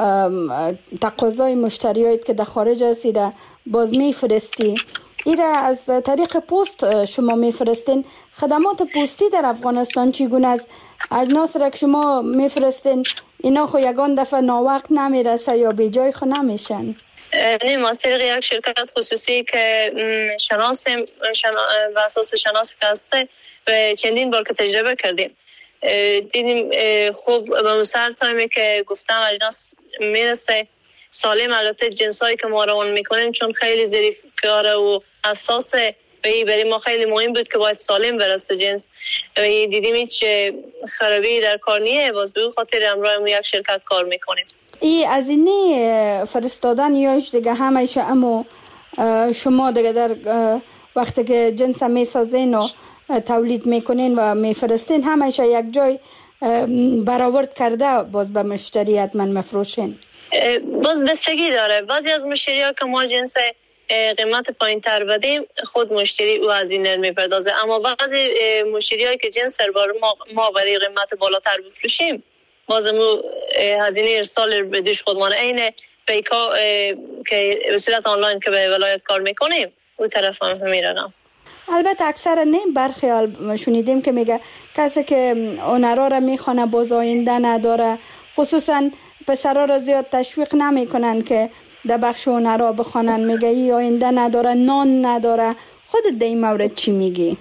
تقاضای مشتریات که در خارج است ایره باز میفرستی، ایره از طریق پست شما میفرستین. خدمات پستی در افغانستان چگونه است؟ اجناس را که شما میفرستین اینا خو یگان دفعه ناوقت نمیرسه یا به جای خو نمیشن؟ نه، ما از طریق یک شرکت خصوصی که شناسیم شنا... و اساس شناسی که هسته و چندین بار که تجربه کردیم دیدیم خوب به مسر تایمی که گفتم اجناس میرسه سالم. البته جنسایی که ما روان میکنیم چون خیلی ظریف کاره و حساسه و برای ما خیلی مهم بود که باید سالم برسه جنس و دیدیم هیچ خرابی در کار نیه، باز به خاطر همراه یک شرکت کار میکنیم. ای از اینی فرستادن یاش دیگه همیشه اما شما دیگه در وقتی که جنس میسازین و تولید میکنین و میفرستین همیشه یک جای برآورد کرده باز به مشتریت من مفروشین؟ باز بستگی داره. بعضی از مشتری ها که ما جنس قیمت پایین تر بدیم خود مشتری او هزینه میپردازه، اما بعضی مشتری هایی که جنس سربار ما, ما برای قیمت بالاتر بفروشیم بازمو هزینه ارسال به دوش خودمان اینه بیکا که به صورت آنلاین که به ولایت کار میکنیم او طرف هم میرنم. البته اکثر نه برخیال شنیدیم که میگه کسی که هنرها را میخوانه باز آینده نداره، خصوصا پسرها را زیاد تشویق نمیکنن که در بخش هنرها بخوانن، میگه ای آینده نداره، نان نداره. خودت در این مورد چی میگی؟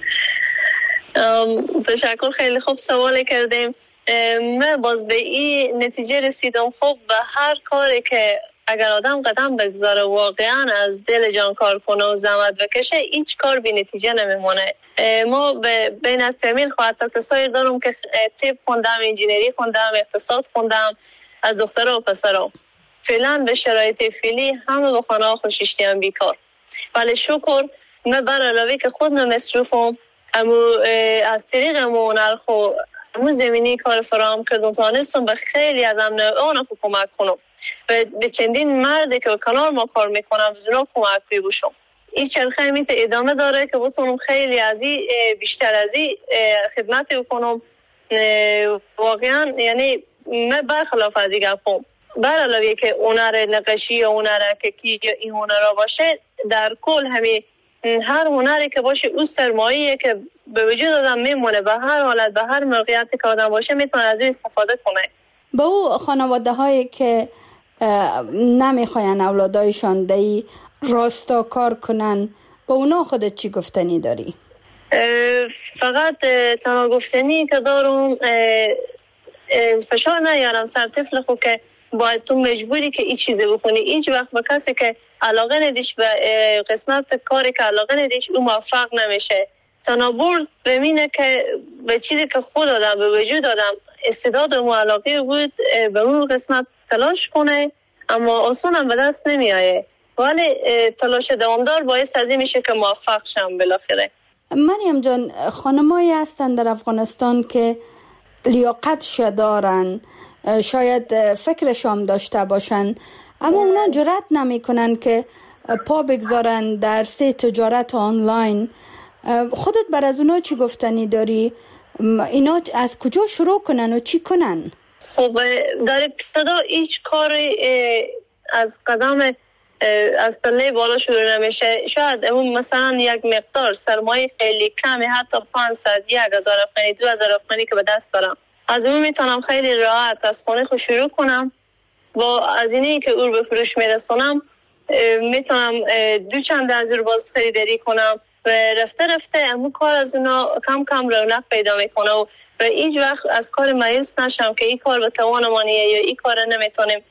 تشکر، خیلی خوب سوالی کردیم. من باز به این نتیجه رسیدم خب به هر کاری که اگر آدم قدم بگذاره واقعا از دل جان کار کنه و زحمت بکشه هیچ کار بی نتیجه نمیمونه. ما به بین فامیل خواهد تا کسایی دارم که طب خوندم، انجینری خوندم، اقتصاد خوندم، از دخترها و پسرها. فعلا به شرایط فعلی همه به خانه ها خوششتی هم بیکار، ولی شکر من بر علاوه که خود مصروفم امو از طریق امو نرخو امو زمینی کار فراهم کردم تانستم به خیلی از امن آن کمک کنم و به چندین مرد که کنار ما کار میکنم بزرگ کمک بشم. این چرخه میت ادامه داره که بتونم خیلی از این بیشتر از این خدمت بکنم. واقعا یعنی من برخلاف از این گفتم بر علاوه که هنر نقاشی یا هنر حکیکی یا این هنرها باشه در کل همین هر هنری که باشه او سرمایه‌ایه که به وجود آدم میمونه به هر حالت به هر موقعیتی که آدم باشه میتونه از اون استفاده کنه. به او خانواده هایی که نمیخواین اولادایشان دی راستا کار کنن به اونا خودت چی گفتنی داری؟ فقط تنها گفتنی که دارم فشار نیارم سر طفل خود که باید تو مجبوری که این چیزی بکنی. هیچ وقت به کسی که علاقه ندیش به قسمت کاری که علاقه ندیش او موفق نمیشه. تنها برد ببینه که به چیزی که خود آدم به وجود آدم استعداد و علاقه بود به اون قسمت تلاش کنه، اما آسان هم به دست نمیایه ولی تلاش دوامدار باعث از این میشه که موفق شم بالاخره. مریم جان، خانمایی هستن در افغانستان که لیاقتش دارن، شاید فکرشام داشته باشن، اما اونا جرأت نمی کنن که پا بگذارن در سه تجارت آنلاین. خودت بر از اونا چی گفتنی داری؟ اینا از کجا شروع کنن و چی کنن؟ خب در ابتدا هیچ کاری از قدم از پله بالا شروع نمیشه. شاید اون مثلا یک مقدار سرمایه خیلی کمی، حتی پانصد یک هزار افغانی دو هزار افغانی که به دست دارم، از اون میتونم خیلی راحت از خونه خود شروع کنم. با از اینی که او به فروش میرسونم میتونم دو چند از او باز خریداری کنم و رفته رفته امو کار از اونا کم کم رونق پیدا میکنه و و هیچ وقت از کار مایوس نشم که این کار به توان مانیه یا این کار نمیتونیم.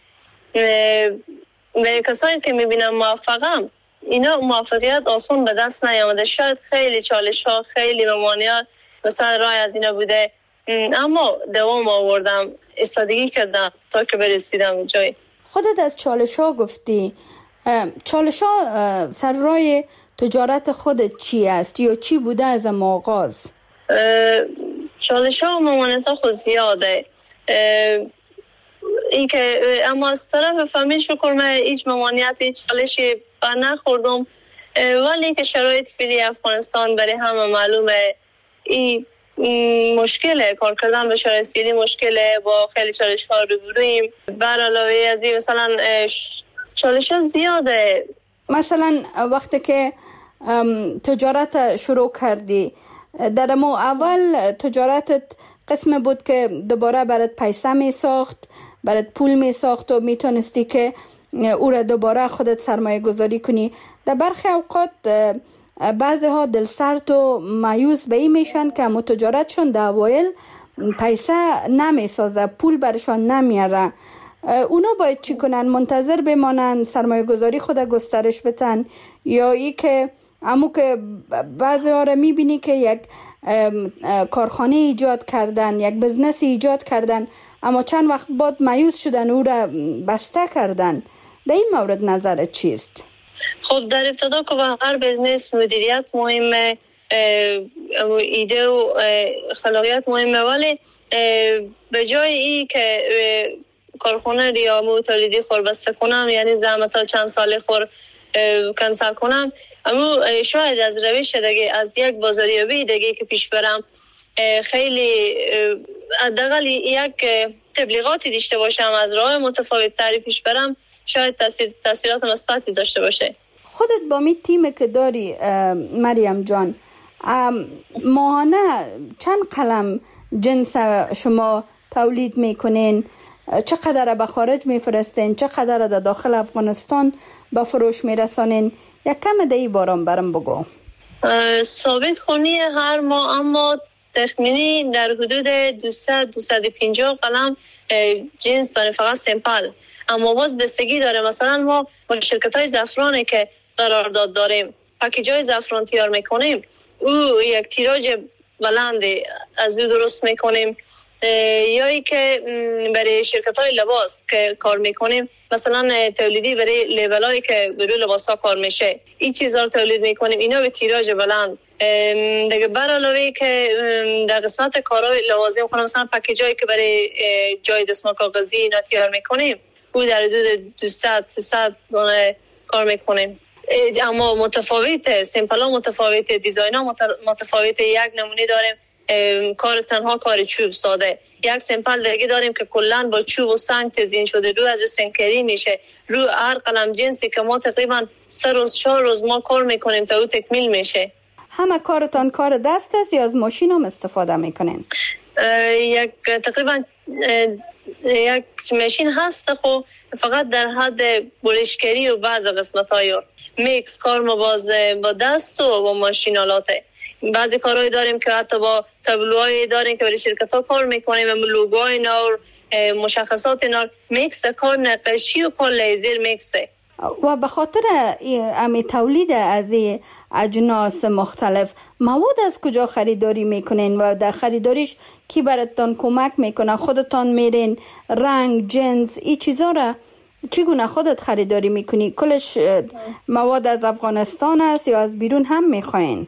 و کسایی که میبینم موفقم اینا موفقیت آسان به دست نیامده. شاید خیلی چالش ها خیلی ممانعات مثلا راه از اینا بوده، اما دوام آوردم، استادگی کردم تا که برسیدم جای. خودت از چالش ها گفتی، چالش ها سر راه تجارت خودت چی است یا چی بوده از آغاز؟ چالش ها و ممانعات ها خود زیاده. این که اما از طرف فامیل شکر من هیچ ممانعت هیچ چالشی بر نخوردم، ولی که شرایط فعلی افغانستان برای همه معلومه. این مشکله کار کردن به شرایط فعلی مشکله، با خیلی چالش ها روبرویم. بر علاوه از این مثلا چالش ها زیاده. مثلا وقتی که تجارت شروع کردی در مو اول تجارتت قسم بود که دوباره برات پیسه می ساخت، برات پول می ساخت و می تونستی که او را دوباره خودت سرمایه گذاری کنی. در برخی اوقات بعضی ها دل سرد و مایوس به این میشن که متجارتشون در اوایل پیسه نمی سازه، پول برشان نمیاره. اونا باید چی کنن؟ منتظر بمانن سرمایه گذاری خود گسترش بتن، یا ای که امو که بعضی ها را میبینی که یک کارخانه ایجاد کردن، یک بزنس ایجاد کردن، اما چند وقت بعد مایوس شدن او را بسته کردن. در این مورد نظرت چیست؟ خب در ابتدا که با هر بزنس مدیریت مهمه، ایده و خلاقیت مهمه، ولی به جای ای که کارخانه ریامو تولیدی خور بسته کنم، یعنی زحمت ها چند سال خور کنسل کنم، اما شاید از روش دیگه، از یک بازاریابی دیگه که پیش برم، خیلی حداقل یک تبلیغاتی داشته باشم، از راه متفاوت تری پیش برم، شاید تاثیر تاثیرات مثبتی داشته باشه. خودت با می تیم که داری مریم جان، ماهانه چند قلم جنس شما تولید میکنین؟ چقدر به خارج میفرستین؟ چقدر در داخل افغانستان به فروش میرسانین؟ یک کم دیگه بارم برم بگو. ثابت خونی هر ماه اما تخمینی در حدود دویست تا دویست و پنجاه قلم جنس داره، فقط سمپل. اما باز بستگی داره. مثلا ما با شرکت های زعفرانی که قرارداد داریم، پکیج های زعفران تیار میکنیم، او یک تیراژ بلند از او درست میکنیم، یا ای که برای شرکت های لباس که کار میکنیم، مثلا تولیدی برای لیبل هایی که برای لباس ها کار میشه، این چیزها رو تولید میکنیم، اینا به تیراژ بلند. دیگه بر علاوه که در قسمت کارهای لوازم خونه، مثلا پکیجایی که برای جای دستمال کاغذی اینا تیار میکنیم، او در حدود دویست سیصد دانه کار میکنیم. اما متفاوت، سیمپل ها متفاوت، دیزاین ها متفاوت. یک نمونه داریم کار تنها کار چوب ساده، یک سیمپل دیگه داریم که کلا با چوب و سنگ تزیین شده، رو از سنگکاری میشه، رو هر قلم جنسی که ما تقریبا سه روز چهار روز ما کار میکنیم تا او تکمیل میشه. همه کارتان کار دست است یا از ماشین هم استفاده میکنین؟ یک تقریبا یک ماشین هست، خب فقط در حد بولشگری و بعض قسمت های میکس کار ما باز با دست و با ماشین آلاته. بعضی کارهایی داریم که حتی با تابلوهایی داریم که برای شرکت ها کار میکنیم، لوگوهای نور، مشخصات نور، میکس کار نقاشی و کار لیزر میکسه. و به خاطر امی تولید از این اجناس مختلف، مواد از کجا خریداری میکنین و در خریداریش کی براتون کمک میکنه؟ خودتان میرین رنگ، جنس، این چیزا را چگونه خودت خریداری میکنی؟ کلش مواد از افغانستان است یا از بیرون هم میخواین؟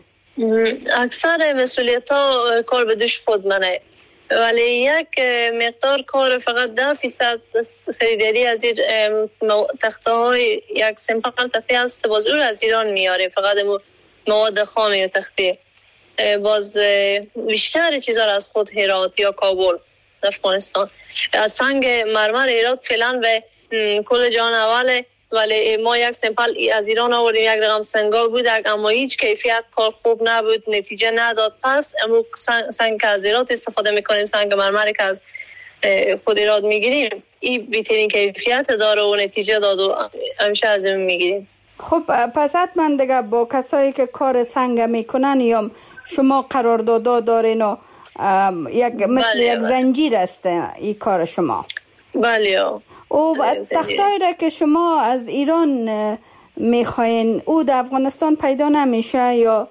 اکثر مسئولیت ها کار به دوش خود منه، ولی یک مقدار کار فقط ده فیصد خریداری از این تخته های یک سیمپل تخته هست، باز او از ایران میاره، فقط مواد خام و تخته. باز بیشتر چیزا از خود هرات یا کابل افغانستان. از سنگ مرمر هرات فعلا به کل جان اوله، ولی ما یک سیمپل از ایران آوردیم، یک رقم سنگا بود اما هیچ کیفیت کار خوب نبود، نتیجه نداد. پس امروز سنگ که از ایران استفاده میکنیم، سنگ مرمر که از خود ایران میگیریم، این بهترین کیفیت داره و نتیجه داد و همیشه از این میگیریم. خب پس حتما دیگه با کسایی که کار سنگ میکنن یا شما قرارداد دارین و یک مثل بله یک بله. زنجیر است این کار شما؟ بله. او تختایی را که شما از ایران میخواین او در افغانستان پیدا نمیشه یا؟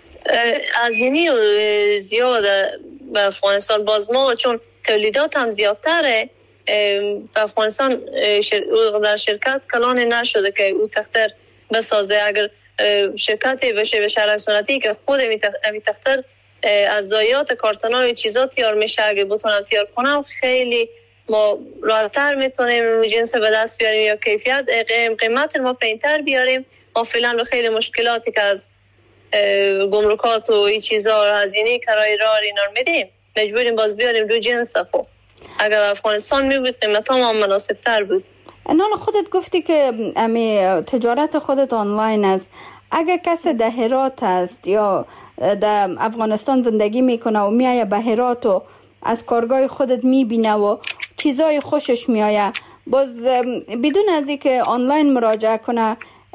از اینی زیاد به افغانستان، باز ما چون تولیدات هم زیادتره به افغانستان در شرکت کلان نشده که او تختر بسازه. اگر شرکتی بشه به شرک سنتی که خود امی تختر از ضایعات کارتن‌های چیزا تیار میشه، اگه بتونم تیار کنم خیلی ما راحت‌تر میتونیم جنس به دست بیاریم یا کیفیت قیمت ما پایین‌تر بیاریم. ما فعلا به خیلی مشکلاتی که از گمرکات و این چیزا هزینه کرایه راه اینا رو میدیم، مجبوریم باز بیاریم دو جنس. خب اگر افغانستان میبود قیمت ها مناسب‌تر بود. نان خودت گفتی که امی تجارت خودت آنلاین است. اگر کسی در هرات است یا در افغانستان زندگی میکنه و میایه به هرات و از کارگاه خودت میبینه و چیزای خوشش میایه، باز بدون از اینکه آنلاین مراجعه کنه،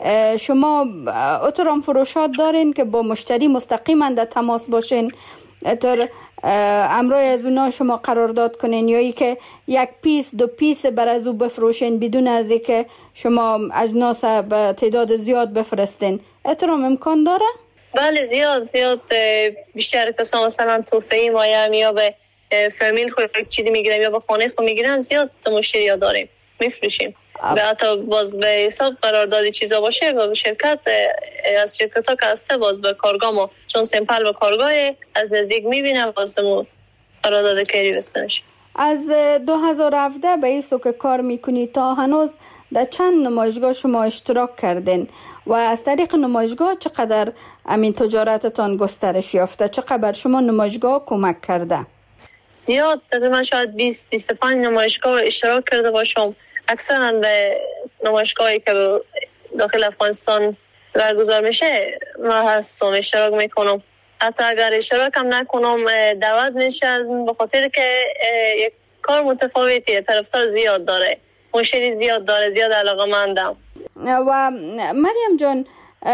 شما اترام فروشات دارین که با مشتری مستقیما در تماس باشین اتر امروی از اونا شما قرارداد کنین، یا ای که یک پیس دو پیس بر از او بفروشین بدون از ای که شما اجناس به تعداد زیاد بفرستین؟ اترام امکان داره؟ بله زیاد زیاد. بیشتر کسا مثلا توفهی مایم یا به فامیل خود چیزی میگیرم یا به خانه خود میگیرم، زیاد مشتری ها داریم میفروشیم. به حتی باز به حساب قراردادی چیزا باشه و شرکت از شرکت ها که هسته باز به کارگاه ما چون سیمپل به کارگاه از نزدیک میبینم باز مو قرارداد کاری بسته میشه. از دو هزار و هفده به ایسو که کار میکنی تا هنوز در چند نمایشگاه شما اشتراک کردین و از طریق نمایشگاه چقدر امین تجارتتان گسترش یافته؟ چقدر شما نمایشگاه کمک کرده؟ زیاد، تقریبا شاید بیست بیست و پنج نمایشگاه اشتراک کرده باشم. اکثرا به نمایشگاهی که داخل افغانستان برگزار میشه ما هستم اشتراک میکنم. حتی اگر اشتراک هم نکنم دعوت میشه از به خاطر که یک کار متفاوتیه، طرفدار زیاد داره، مشتری زیاد داره، زیاد علاقه‌مندم. و مریم جان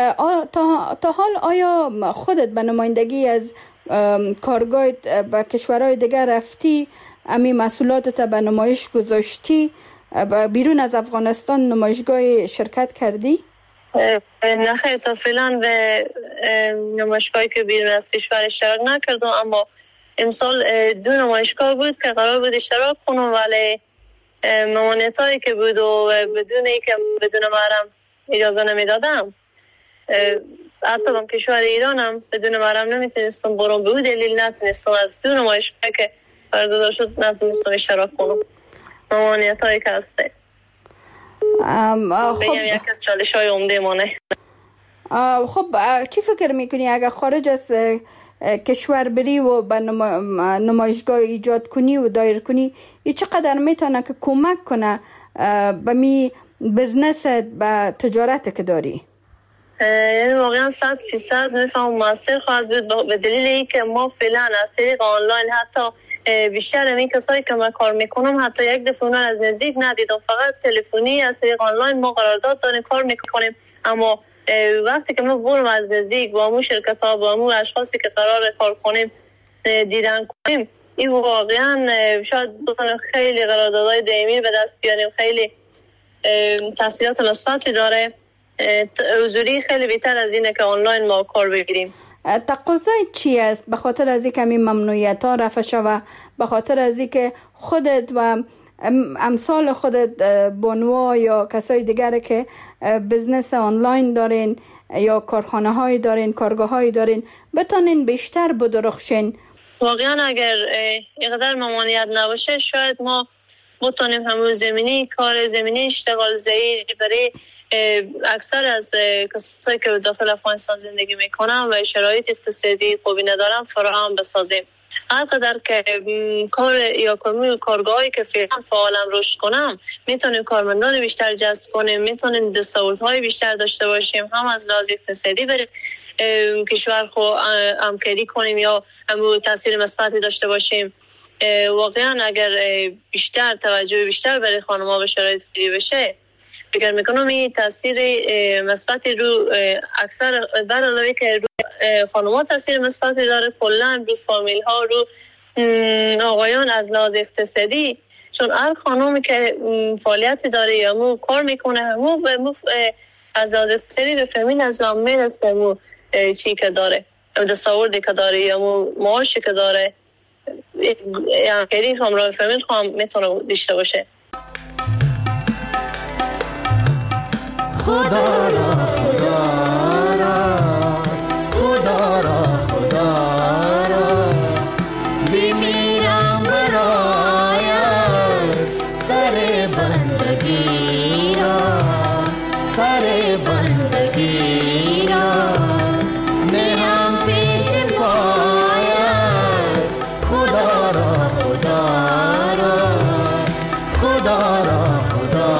تا, تا حال آیا خودت به نمایندگی از کارگاه به کشورهای دیگر رفتی، امی مسئولاتت به نمایش گذاشتی، بیرون از افغانستان نمایشگاه شرکت کردی؟ نه خیر، تا فعلا به نمایشگاهی که بیرون از کشور اشتراک نکردم، اما امسال دو نمایشگاه بود که قرار بود اشتراک کنم، ولی ممانعت هایی که بود و بدون ای که بدون محرم اجازه نمیدادم. حتی با کشور ایرانم بدون محرم نمیتونستم برام، به دلیل نتونستم از دو نمایشگاه که برگزار شد نتونستم اشتراک کنم. ممانعت هایی که هسته خب بگم یک از چالش های عمده مانه. خب چی فکر میکنی اگر خارج از کشور بری و به نمایشگاه ایجاد کنی و دایر کنی، ای چقدر میتونه که کمک کنه به می بزنست به تجارت که داری؟ یعنی واقعا صد فیصد میفهم موثر خواهد بود، به دلیل اینکه ما فعلا از طریق آنلاین حتی بیشتر این کسایی که من کار میکنم حتی یک دفعه اونها از نزدیک ندیدم، فقط تلفنی از طریق آنلاین ما قرارداد داریم کار میکنیم. اما وقتی که ما برم از نزدیک با همون شرکت ها با همون اشخاصی که قرار کار کنیم دیدن کنیم، این واقعا شاید بکنم خیلی قراردادهای دائمی به دست بیاریم، خیلی تاثیرات مثبتی داره. حضوری خیلی بهتر از اینه که آنلاین ما کار بگیریم. تقاضای چی است به خاطر از اینکه این ممنوعیت ها رفع شود، به خاطر از اینکه خودت و امثال خودت بانوا یا کسای دیگر که بزنس آنلاین دارین یا کارخانه های دارین، کارگاه های دارین، بتانین بیشتر بدرخشین؟ واقعا اگر اینقدر ممانعت نباشه شاید ما بتانیم همون زمینی کار زمینی اشتغال زایی برای اکثر از کسایی که داخل افغانستان زندگی میکنن و شرایط اقتصادی خوبی ندارن فراهم بسازیم. هر قدر که کار یا کارگاهایی که فعلا فعالم رشد کنم میتونیم کارمندان بیشتر جذب کنیم، میتونیم دستاوردهای بیشتر داشته باشیم، هم از لحاظ اقتصادی بریم کشور خو همکاری کنیم یا هم تاثیر مثبتی داشته باشیم. واقعا اگر بیشتر توجه بیشتر برای خانم‌ها به شرایط فعلی بشه، فکر میکنم این تاثیر مثبتی رو اکثر بر علاوه که رو خانم‌ها تاثیر مثبتی داره، کلا رو فامیل ها، رو آقایان از لحاظ اقتصادی، چون هر خانمی که فعالیتی داره یا مو کار میکنه همو به مو از لحاظ اقتصادی به فامیل از لام میرسه، مو چی که داره دستاوردی که داره یا مو معاشی که داره، یعنی خیلی همراه فامیل هم میتونه داشته باشه. خدا را خدا را خدا را خدا را بمیرم برایت، سر بندگی را سر بندگی را نهم پیش پایت، خدا را خدا را خدا را خدا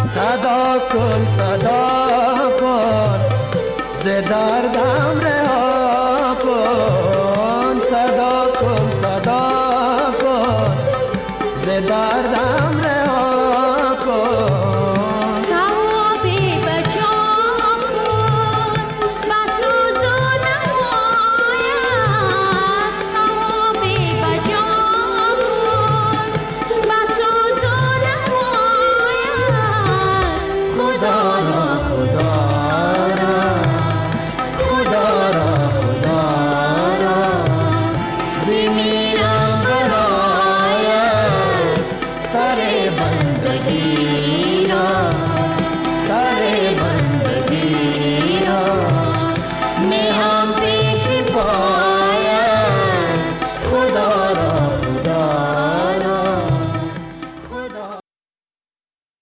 صدا کن ز دردم رها